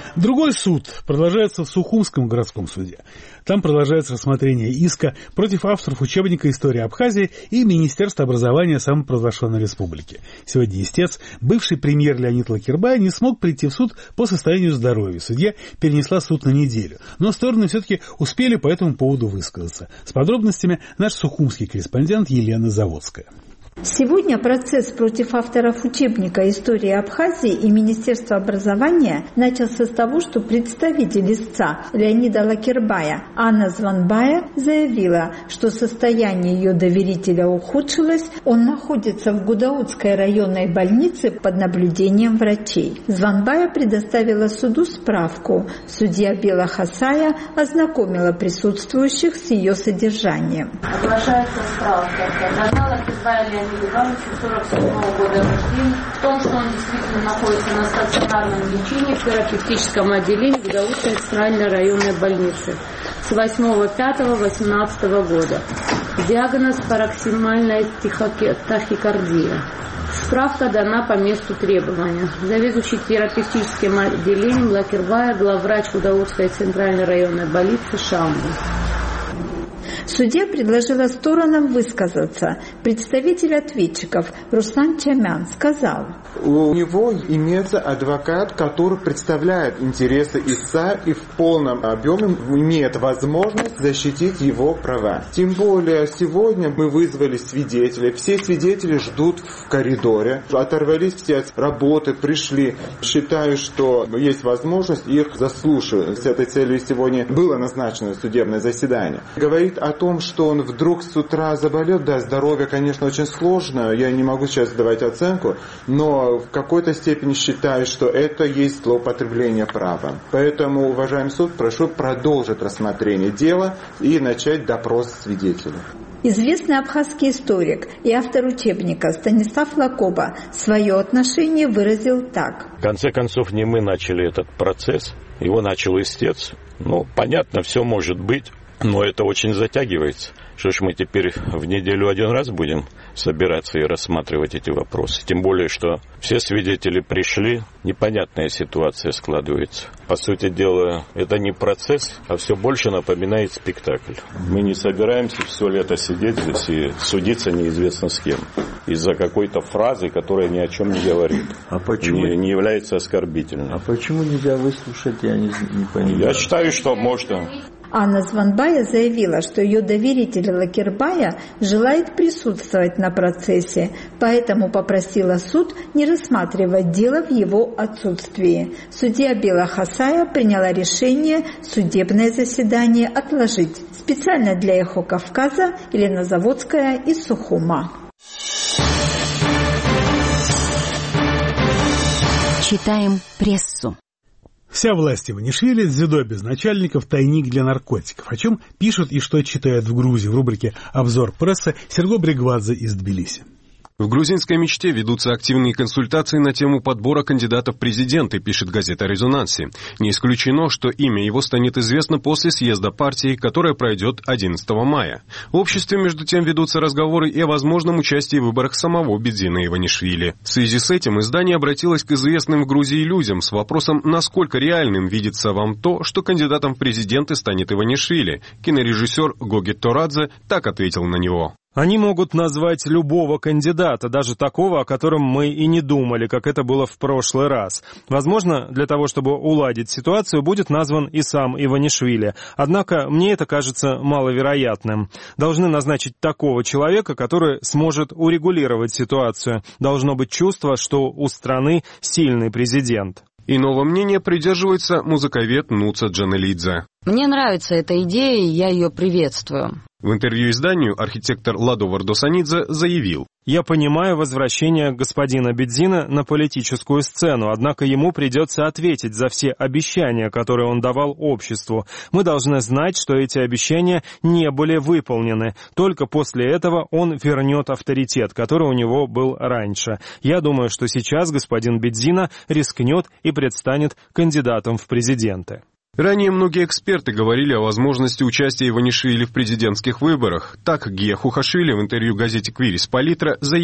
Другой суд продолжается в Сухумском городском суде. Там продолжается рассмотрение иска против авторов учебника «История Абхазии» и Министерства образования самопровозглашенной республики. Сегодня истец, бывший премьер Леонид Лакербай, не смог прийти в суд по состоянию здоровья. Судья перенесла суд на неделю. Но стороны все-таки успели по этому поводу высказаться. С подробностями наш сухумский корреспондент Елена Заводская. Сегодня процесс против авторов учебника «История Абхазии» и Министерства образования начался с того, что представитель истца Леонида Лакербая Анна Званбая заявила, что состояние ее доверителя ухудшилось, он находится в Гудаутской районной больнице под наблюдением врачей. Званбая предоставила суду справку. Судья Бела Хасая ознакомила присутствующих с ее содержанием. Оглашается справка. Дана Лакербая Леониду Ивановичу, сорок седьмого года рождения, в том, что он действительно находится на стационарном лечении в терапевтическом отделении Гудаутской центральной районной больницы с восьмого пятого восемнадцатого года. Диагноз пароксимальная тахикардия. Справка дана по месту требования. Заведующий терапевтическим отделением Лакербая, главврач Гудаутской центральной районной больницы Шамбу. Судья предложила сторонам высказаться. Представитель ответчиков Руслан Чамян сказал: у него имеется адвокат, который представляет интересы истца и в полном объеме имеет возможность защитить его права. Тем более сегодня мы вызвали свидетелей. Все свидетели ждут в коридоре. Оторвались все от работы, пришли. Считаю, что есть возможность их заслушать. С этой целью сегодня было назначено судебное заседание. Говорит о том, что он вдруг с утра заболел, да, здоровье, конечно, очень сложно, я не могу сейчас давать оценку, но в какой-то степени считаю, что это есть злоупотребление права. Поэтому, уважаемый суд, прошу продолжить рассмотрение дела и начать допрос свидетелей. Известный абхазский историк и автор учебника Станислав Лакоба свое отношение выразил так. В конце концов, не мы начали этот процесс, его начал истец. Ну, понятно, все может быть. Но это очень затягивается. Что ж мы теперь в неделю один раз будем собираться и рассматривать эти вопросы? Тем более, что все свидетели пришли, непонятная ситуация складывается. По сути дела, это не процесс, а все больше напоминает спектакль. Мы не собираемся все лето сидеть здесь и судиться неизвестно с кем. Из-за какой-то фразы, которая ни о чем не говорит. А почему? Не, не является оскорбительной. А почему нельзя выслушать, я не, не понимаю. Я считаю, что можно. Анна Званбая заявила, что ее доверитель Лакербая желает присутствовать на процессе, поэтому попросила суд не рассматривать дело в его отсутствии. Судья Бела Хасая приняла решение судебное заседание отложить. Специально для «Эхо Кавказа» Елена Заводская из Сухума. Читаем прессу. Вся власть Иванишвили, дзюдо без начальников, тайник для наркотиков. О чем пишут и что читают в Грузии в рубрике «Обзор прессы» Серго Бригвадзе из Тбилиси. В грузинской мечте ведутся активные консультации на тему подбора кандидатов в президенты, пишет газета «Резонанси». Не исключено, что имя его станет известно после съезда партии, которая пройдет одиннадцатого мая. В обществе, между тем, ведутся разговоры и о возможном участии в выборах самого Бедзина Иванишвили. В связи с этим издание обратилось к известным в Грузии людям с вопросом, насколько реальным видится вам то, что кандидатом в президенты станет Иванишвили. Кинорежиссер Гоги Торадзе так ответил на него. Они могут назвать любого кандидата, даже такого, о котором мы и не думали, как это было в прошлый раз. Возможно, для того, чтобы уладить ситуацию, будет назван и сам Иванишвили. Однако мне это кажется маловероятным. Должны назначить такого человека, который сможет урегулировать ситуацию. Должно быть чувство, что у страны сильный президент. Иного мнения придерживается музыковед Нуца Джанелидзе. Мне нравится эта идея, и я ее приветствую. В интервью изданию архитектор Ладо Вардосанидзе заявил: «Я понимаю возвращение господина Бедзина на политическую сцену, однако ему придется ответить за все обещания, которые он давал обществу. Мы должны знать, что эти обещания не были выполнены. Только после этого он вернет авторитет, который у него был раньше. Я думаю, что сейчас господин Бедзина рискнет и предстанет кандидатом в президенты». Ранее многие эксперты говорили о возможности участия Иванишвили в президентских выборах. Так Гия Хухашвили в интервью газете «Квирис Палитра» заявил: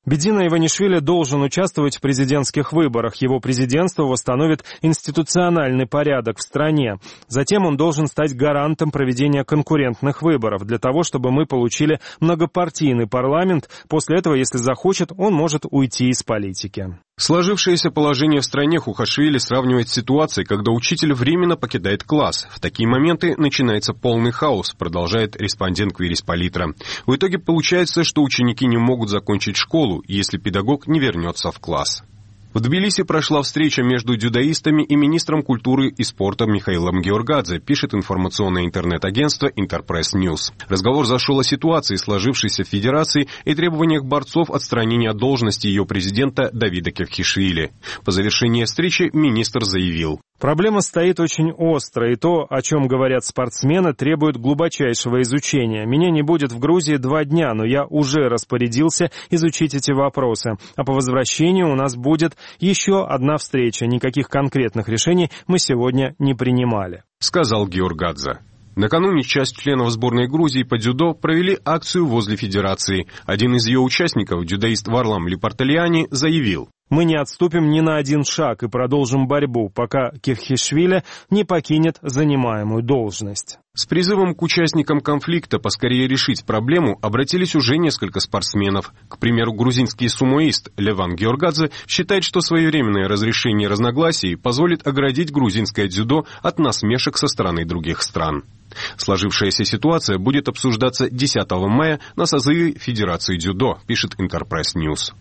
Бедзина Иванишвили должен участвовать в президентских выборах. Его президентство восстановит институциональный порядок в стране. Затем он должен стать гарантом проведения конкурентных выборов для того, чтобы мы получили многопартийный парламент. После этого, если захочет, он может уйти из политики. Сложившееся положение в стране Хухашвили сравнивает с ситуацией, когда учитель временно покидает класс. В такие моменты начинается полный хаос, продолжает респондент Квирисполитра. В итоге получается, что ученики не могут закончить школу, если педагог не вернется в класс. В Тбилиси прошла встреча между дзюдоистами и министром культуры и спорта Михаилом Георгадзе, пишет информационное интернет-агентство Интерпресс Ньюс. Разговор зашел о ситуации, сложившейся в федерации, и требованиях борцов отстранения от должности ее президента Давида Кевхишвили. По завершении встречи министр заявил: проблема стоит очень остро, и то, о чем говорят спортсмены, требует глубочайшего изучения. Меня не будет в Грузии два дня, но я уже распорядился изучить эти вопросы. А по возвращению у нас будет еще одна встреча. Никаких конкретных решений мы сегодня не принимали, сказал Георгадзе. Накануне часть членов сборной Грузии по дзюдо провели акцию возле федерации. Один из ее участников, дзюдоист Варлам Липартальяни, заявил: мы не отступим ни на один шаг и продолжим борьбу, пока Кевхишвили не покинет занимаемую должность. С призывом к участникам конфликта поскорее решить проблему обратились уже несколько спортсменов. К примеру, грузинский сумоист Леван Георгадзе считает, что своевременное разрешение разногласий позволит оградить грузинское дзюдо от насмешек со стороны других стран. Сложившаяся ситуация будет обсуждаться десятого мая на созыве Федерации дзюдо, пишет Интерпресс Ньюс.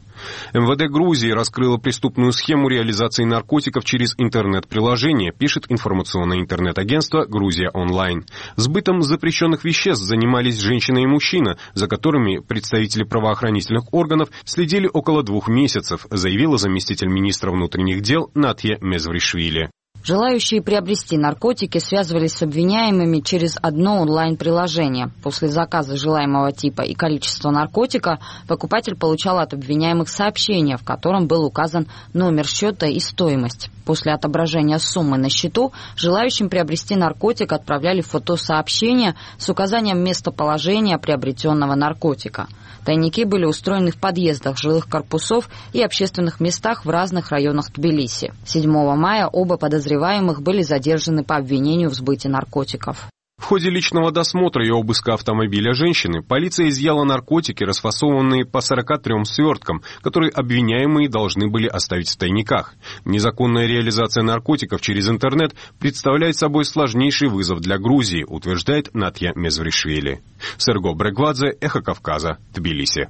эм вэ дэ Грузии раскрыла преступную схему реализации наркотиков через интернет-приложение, пишет информационное интернет-агентство «Грузия онлайн». Сбытом запрещенных веществ занимались женщина и мужчина, за которыми представители правоохранительных органов следили около двух месяцев, заявила заместитель министра внутренних дел Натья Мезвришвили. Желающие приобрести наркотики связывались с обвиняемыми через одно онлайн-приложение. После заказа желаемого типа и количества наркотика покупатель получал от обвиняемых сообщение, в котором был указан номер счета и стоимость. После отображения суммы на счету желающим приобрести наркотик отправляли фотосообщение с указанием местоположения приобретенного наркотика. Тайники были устроены в подъездах жилых корпусов и общественных местах в разных районах Тбилиси. седьмого мая оба подозреваемых были задержаны по обвинению в сбыте наркотиков. В ходе личного досмотра и обыска автомобиля женщины полиция изъяла наркотики, расфасованные по сорока трем сверткам, которые обвиняемые должны были оставить в тайниках. Незаконная реализация наркотиков через интернет представляет собой сложнейший вызов для Грузии, утверждает Натья Мезвришвили. Серго Брегвадзе, Эхо Кавказа, Тбилиси.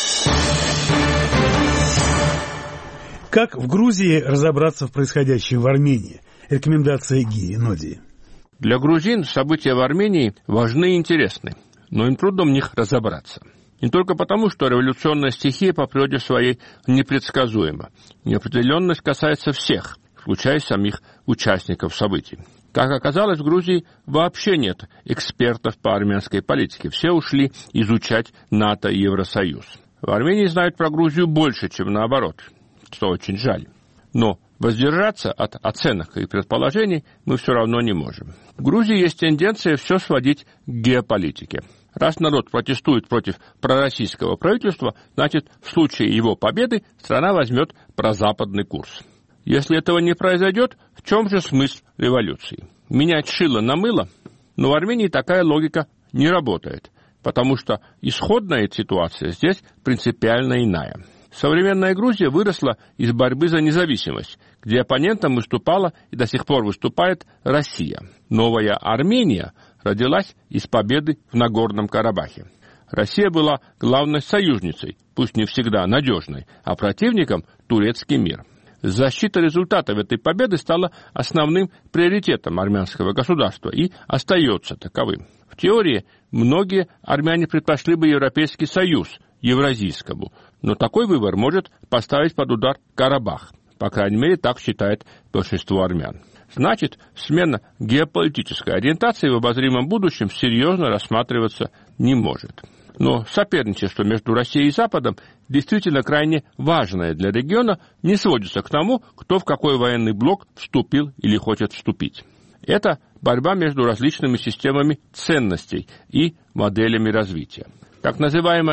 Как в Грузии разобраться в происходящем в Армении? Рекомендация Гии Ноди. Для грузин события в Армении важны и интересны, но им трудно в них разобраться. Не только потому, что революционная стихия по природе своей непредсказуема. Неопределенность касается всех, включая самих участников событий. Как оказалось, в Грузии вообще нет экспертов по армянской политике. Все ушли изучать НАТО и Евросоюз. В Армении знают про Грузию больше, чем наоборот, что очень жаль. Но воздержаться от оценок и предположений мы все равно не можем. В Грузии есть тенденция все сводить к геополитике. Раз народ протестует против пророссийского правительства, значит, в случае его победы страна возьмет прозападный курс. Если этого не произойдет, в чем же смысл революции? Менять шило на мыло? Но в Армении такая логика не работает, потому что исходная ситуация здесь принципиально иная. Современная Грузия выросла из борьбы за независимость, где оппонентом выступала и до сих пор выступает Россия. Новая Армения родилась из победы в Нагорном Карабахе. Россия была главной союзницей, пусть не всегда надежной, а противником – турецкий мир. Защита результатов этой победы стала основным приоритетом армянского государства и остается таковым. В теории многие армяне предпочли бы Европейский Союз евразийскому, но такой выбор может поставить под удар Карабах. По крайней мере, так считает большинство армян. Значит, смена геополитической ориентации в обозримом будущем серьезно рассматриваться не может. Но соперничество между Россией и Западом действительно крайне важное для региона, не сводится к тому, кто в какой военный блок вступил или хочет вступить. Это борьба между различными системами ценностей и моделями развития. Так называемая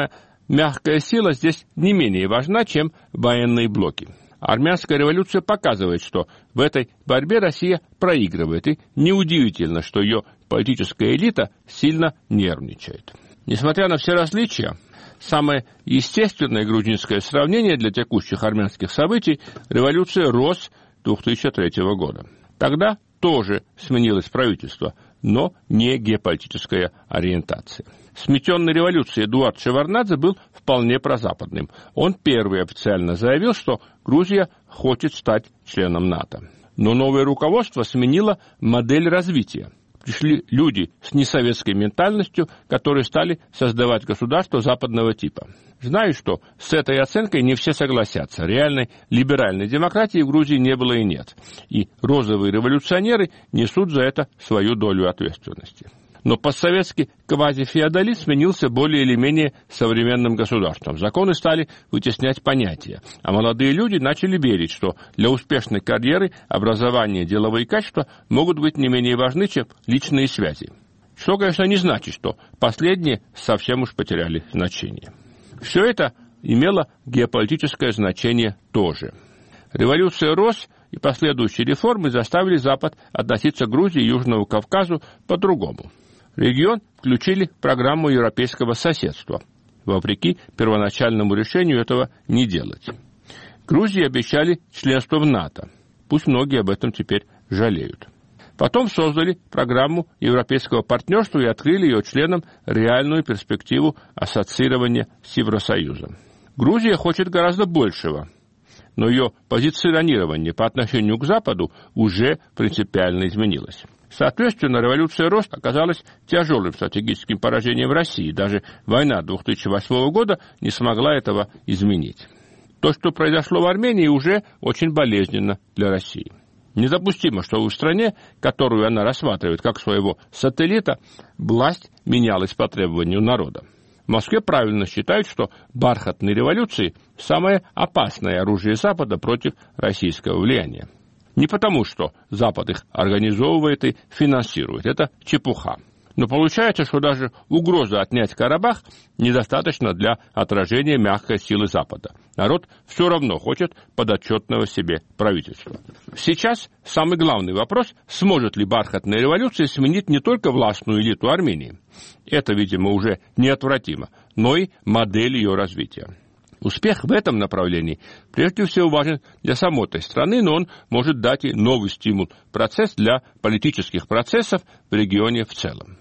мягкая сила здесь не менее важна, чем военные блоки. Армянская революция показывает, что в этой борьбе Россия проигрывает, и неудивительно, что ее политическая элита сильно нервничает. Несмотря на все различия, самое естественное грузинское сравнение для текущих армянских событий – революция РОС две тысячи третьего года. Тогда тоже сменилось правительство, но не геополитическая ориентация. Сметенный революцией Эдуард Шеварднадзе был вполне прозападным. Он первый официально заявил, что Грузия хочет стать членом НАТО. Но новое руководство сменило модель развития. Пришли люди с несоветской ментальностью, которые стали создавать государство западного типа. Знаю, что с этой оценкой не все согласятся. Реальной либеральной демократии в Грузии не было и нет. И розовые революционеры несут за это свою долю ответственности. Но постсоветский квазифеодализм сменился более или менее современным государством. Законы стали вытеснять понятия, а молодые люди начали верить, что для успешной карьеры образование и деловые качества могут быть не менее важны, чем личные связи. Что, конечно, не значит, что последние совсем уж потеряли значение. Все это имело геополитическое значение тоже. Революция РОС и последующие реформы заставили Запад относиться к Грузии и Южному Кавказу по-другому. Регион включили в программу европейского соседства, вопреки первоначальному решению этого не делать. Грузии обещали членство в НАТО. Пусть многие об этом теперь жалеют. Потом создали программу европейского партнерства и открыли ее членам реальную перспективу ассоциирования с Евросоюзом. Грузия хочет гораздо большего, но ее позиционирование по отношению к Западу уже принципиально изменилось. Соответственно, революция РОС оказалась тяжелым стратегическим поражением России. Даже война две тысячи восьмого года не смогла этого изменить. То, что произошло в Армении, уже очень болезненно для России. Недопустимо, что в стране, которую она рассматривает как своего сателлита, власть менялась по требованию народа. В Москве правильно считают, что бархатные революции – самое опасное оружие Запада против российского влияния. Не потому, что Запад их организовывает и финансирует. Это чепуха. Но получается, что даже угроза отнять Карабах недостаточно для отражения мягкой силы Запада. Народ все равно хочет подотчетного себе правительства. Сейчас самый главный вопрос, сможет ли бархатная революция сменить не только властную элиту Армении. Это, видимо, уже неотвратимо, но и модель ее развития. Успех в этом направлении прежде всего важен для самой этой страны, но он может дать и новый стимул, процесс для политических процессов в регионе в целом.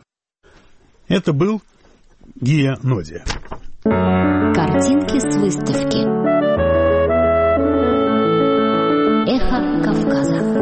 Это был Гия Нодия. Картинки с выставки. Эхо Кавказа.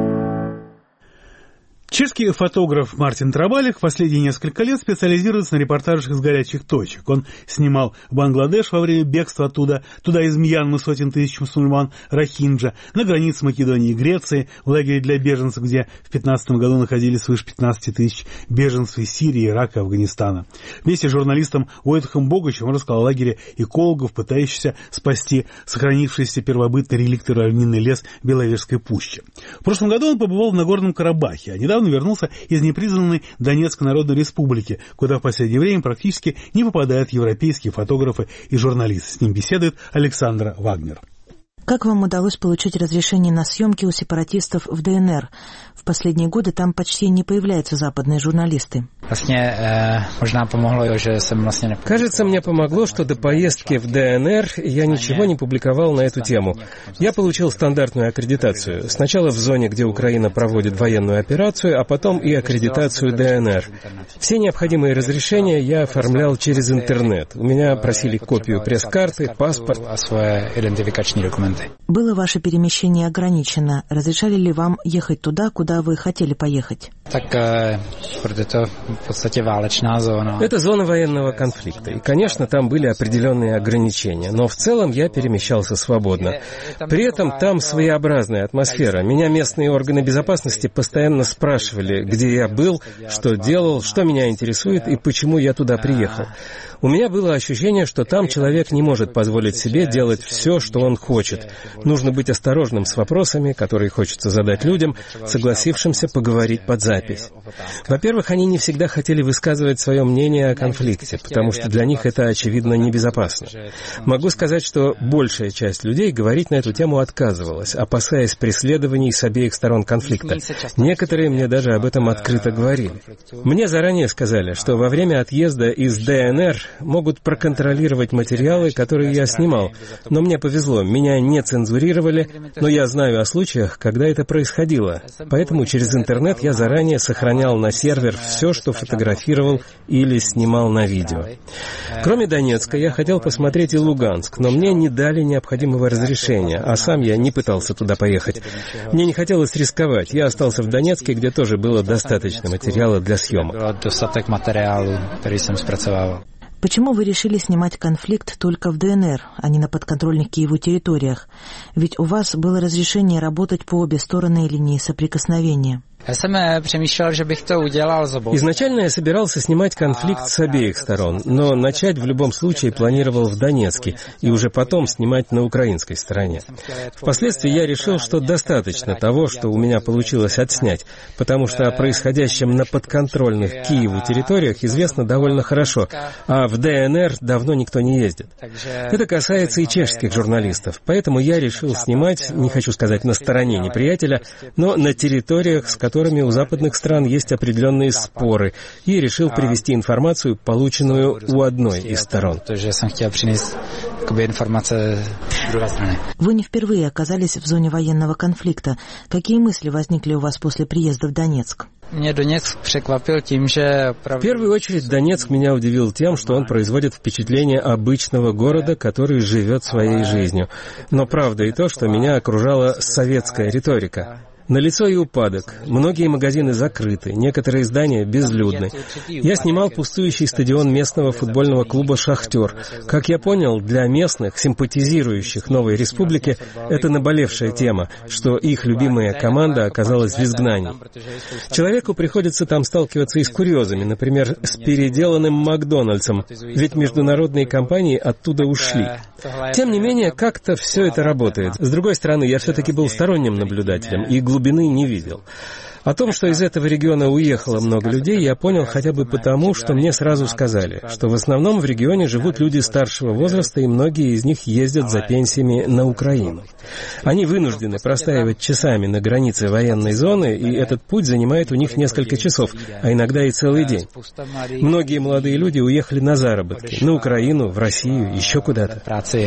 Чешский фотограф Мартин Трабалик последние несколько лет специализируется на репортажах из горячих точек. Он снимал Бангладеш во время бегства оттуда, туда из Мьянмы сотен тысяч мусульман, Рохинджа, на границе Македонии и Греции, в лагере для беженцев, где в две тысячи пятнадцатом году находились свыше пятнадцати тысяч беженцев из Сирии, Ирака и Афганистана. Вместе с журналистом Войтхом Богачем он рассказал о лагере экологов, пытающихся спасти сохранившийся первобытный реликт равнинный лес Беловежской пущи. В прошлом году он побывал в Нагорном Карабахе, а недавно вернулся из непризнанной Донецкой Народной Республики, куда в последнее время практически не попадают европейские фотографы и журналисты. С ним беседует Александра Вагнер. Как вам удалось получить разрешение на съемки у сепаратистов в ДНР? В последние годы там почти не появляются западные журналисты. Кажется, мне помогло, что до поездки в ДНР я ничего не публиковал на эту тему. Я получил стандартную аккредитацию. Сначала в зоне, где Украина проводит военную операцию, а потом и аккредитацию ДНР. Все необходимые разрешения я оформлял через интернет. У меня просили копию пресс-карты, паспорт. Было ваше перемещение ограничено? Разрешали ли вам ехать туда, куда вы хотели поехать? Это зона военного конфликта. И, конечно, там были определенные ограничения. Но в целом я перемещался свободно. При этом там своеобразная атмосфера. Меня местные органы безопасности постоянно спрашивали, где я был, что делал, что меня интересует и почему я туда приехал. У меня было ощущение, что там человек не может позволить себе делать все, что он хочет. Нужно быть осторожным с вопросами, которые хочется задать людям, согласившимся поговорить под запись. Во-первых, они не всегда всегда хотели высказывать свое мнение о конфликте, потому что для них это, очевидно, небезопасно. Могу сказать, что большая часть людей говорить на эту тему отказывалась, опасаясь преследований с обеих сторон конфликта. Некоторые мне даже об этом открыто говорили. Мне заранее сказали, что во время отъезда из ДНР могут проконтролировать материалы, которые я снимал, но мне повезло, меня не цензурировали, но я знаю о случаях, когда это происходило, поэтому через интернет я заранее сохранял на сервер все, что фотографировал или снимал на видео. Кроме Донецка, я хотел посмотреть и Луганск, но мне не дали необходимого разрешения, а сам я не пытался туда поехать. Мне не хотелось рисковать, я остался в Донецке, где тоже было достаточно материала для съемок. Почему вы решили снимать конфликт только в ДНР, а не на подконтрольных Киеву территориях? Ведь у вас было разрешение работать по обе стороны линии соприкосновения. Изначально я собирался снимать конфликт с обеих сторон, но начать в любом случае планировал в Донецке и уже потом снимать на украинской стороне. Впоследствии я решил, что достаточно того, что у меня получилось отснять, потому что о происходящем на подконтрольных Киеву территориях известно довольно хорошо, а в ДНР давно никто не ездит. Это касается и чешских журналистов, поэтому я решил снимать, не хочу сказать на стороне неприятеля, но на территориях, с которыми которыми у западных стран есть определенные споры, и решил привести информацию, полученную у одной из сторон. Вы не впервые оказались в зоне военного конфликта. Какие мысли возникли у вас после приезда в Донецк? В первую очередь Донецк меня удивил тем, что он производит впечатление обычного города, который живет своей жизнью. Но правда и то, что меня окружала советская риторика. Налицо и упадок. Многие магазины закрыты, некоторые здания безлюдны. Я снимал пустующий стадион местного футбольного клуба «Шахтер». Как я понял, для местных, симпатизирующих новой республике, это наболевшая тема, что их любимая команда оказалась в изгнании. Человеку приходится там сталкиваться и с курьезами, например, с переделанным Макдональдсом, ведь международные компании оттуда ушли. Тем не менее, как-то все это работает. С другой стороны, я все-таки был сторонним наблюдателем и глубины не видел. О том, что из этого региона уехало много людей, я понял хотя бы потому, что мне сразу сказали, что в основном в регионе живут люди старшего возраста, и многие из них ездят за пенсиями на Украину. Они вынуждены простаивать часами на границе военной зоны, и этот путь занимает у них несколько часов, а иногда и целый день. Многие молодые люди уехали на заработки, на Украину, в Россию, еще куда-то.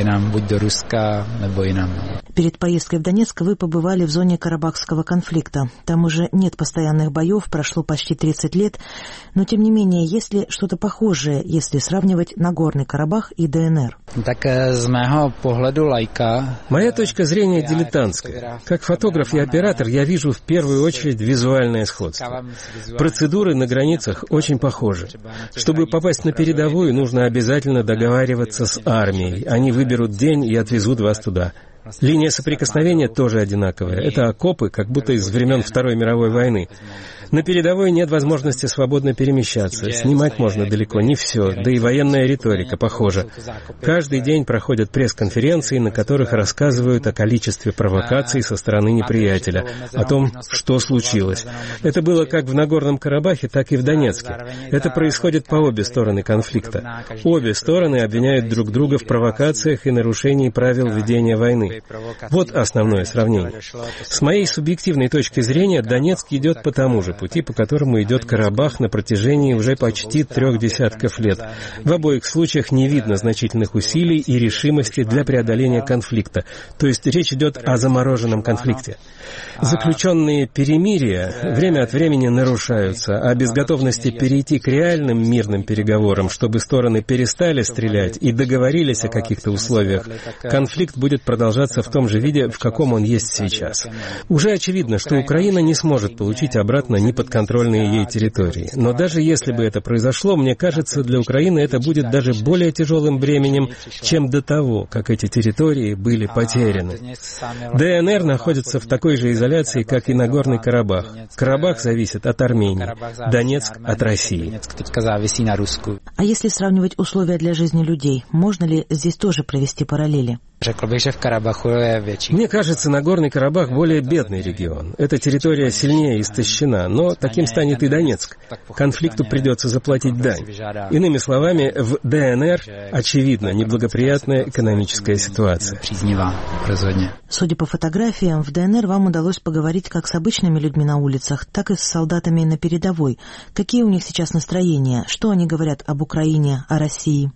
Перед поездкой в Донецк вы побывали в зоне Карабахского конфликта. Там уже нет постоянных боев, прошло почти тридцать лет, но тем не менее, есть ли что-то похожее, если сравнивать Нагорный Карабах и ДНР? Моя точка зрения дилетантская. Как фотограф и оператор я вижу в первую очередь визуальное сходство. Процедуры на границах очень похожи. Чтобы попасть на передовую, нужно обязательно договариваться с армией. Они выберут день и отвезут вас туда. Линия соприкосновения тоже одинаковая. Это окопы, как будто из времен Второй мировой войны. На передовой нет возможности свободно перемещаться. Снимать можно далеко не все, да и военная риторика похожа. Каждый день проходят пресс-конференции, на которых рассказывают о количестве провокаций со стороны неприятеля, о том, что случилось. Это было как в Нагорном Карабахе, так и в Донецке. Это происходит по обе стороны конфликта. Обе стороны обвиняют друг друга в провокациях и нарушении правил ведения войны. Вот основное сравнение. С моей субъективной точки зрения, Донецк идет по тому же пути, по которому идет Карабах на протяжении уже почти трех десятков лет. В обоих случаях не видно значительных усилий и решимости для преодоления конфликта. То есть речь идет о замороженном конфликте. Заключенные перемирия время от времени нарушаются, а без готовности перейти к реальным мирным переговорам, чтобы стороны перестали стрелять и договорились о каких-то условиях, конфликт будет продолжаться в том же виде, в каком он есть сейчас. Уже очевидно, что Украина не сможет получить обратно неподконтрольные ей территории. Но даже если бы это произошло, мне кажется, для Украины это будет даже более тяжелым бременем, чем до того, как эти территории были потеряны. ДНР находится в такой же изоляции, как и Нагорный Карабах. Карабах зависит от Армении, Донецк от России. А если сравнивать условия для жизни людей, можно ли здесь тоже провести параллели? Мне кажется, Нагорный Карабах более бедный регион. Эта территория сильнее истощена, но таким станет и Донецк. Конфликту придется заплатить дань. Иными словами, в ДНР, очевидно, неблагоприятная экономическая ситуация. Судя по фотографиям, в ДНР вам удалось поговорить как с обычными людьми на улицах, так и с солдатами на передовой. Какие у них сейчас настроения? Что они говорят об Украине, о России?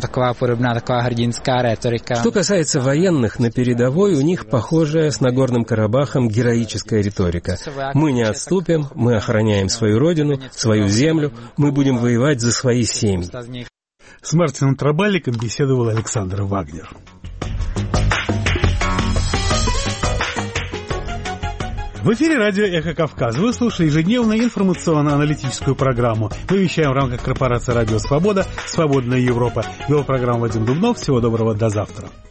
Что касается военных, на передовой у них похожая с Нагорным Карабахом героическая риторика. Мы не отступим, мы охраняем свою родину, свою землю, мы будем воевать за свои семьи. С Мартином Трабальником беседовал Александр Вагнер. В эфире радио «Эхо Кавказа». Вы слушаете ежедневную информационно-аналитическую программу. Мы вещаем в рамках корпорации «Радио Свобода», «Свободная Европа». Вел программу Вадим Дубнов. Всего доброго, до завтра.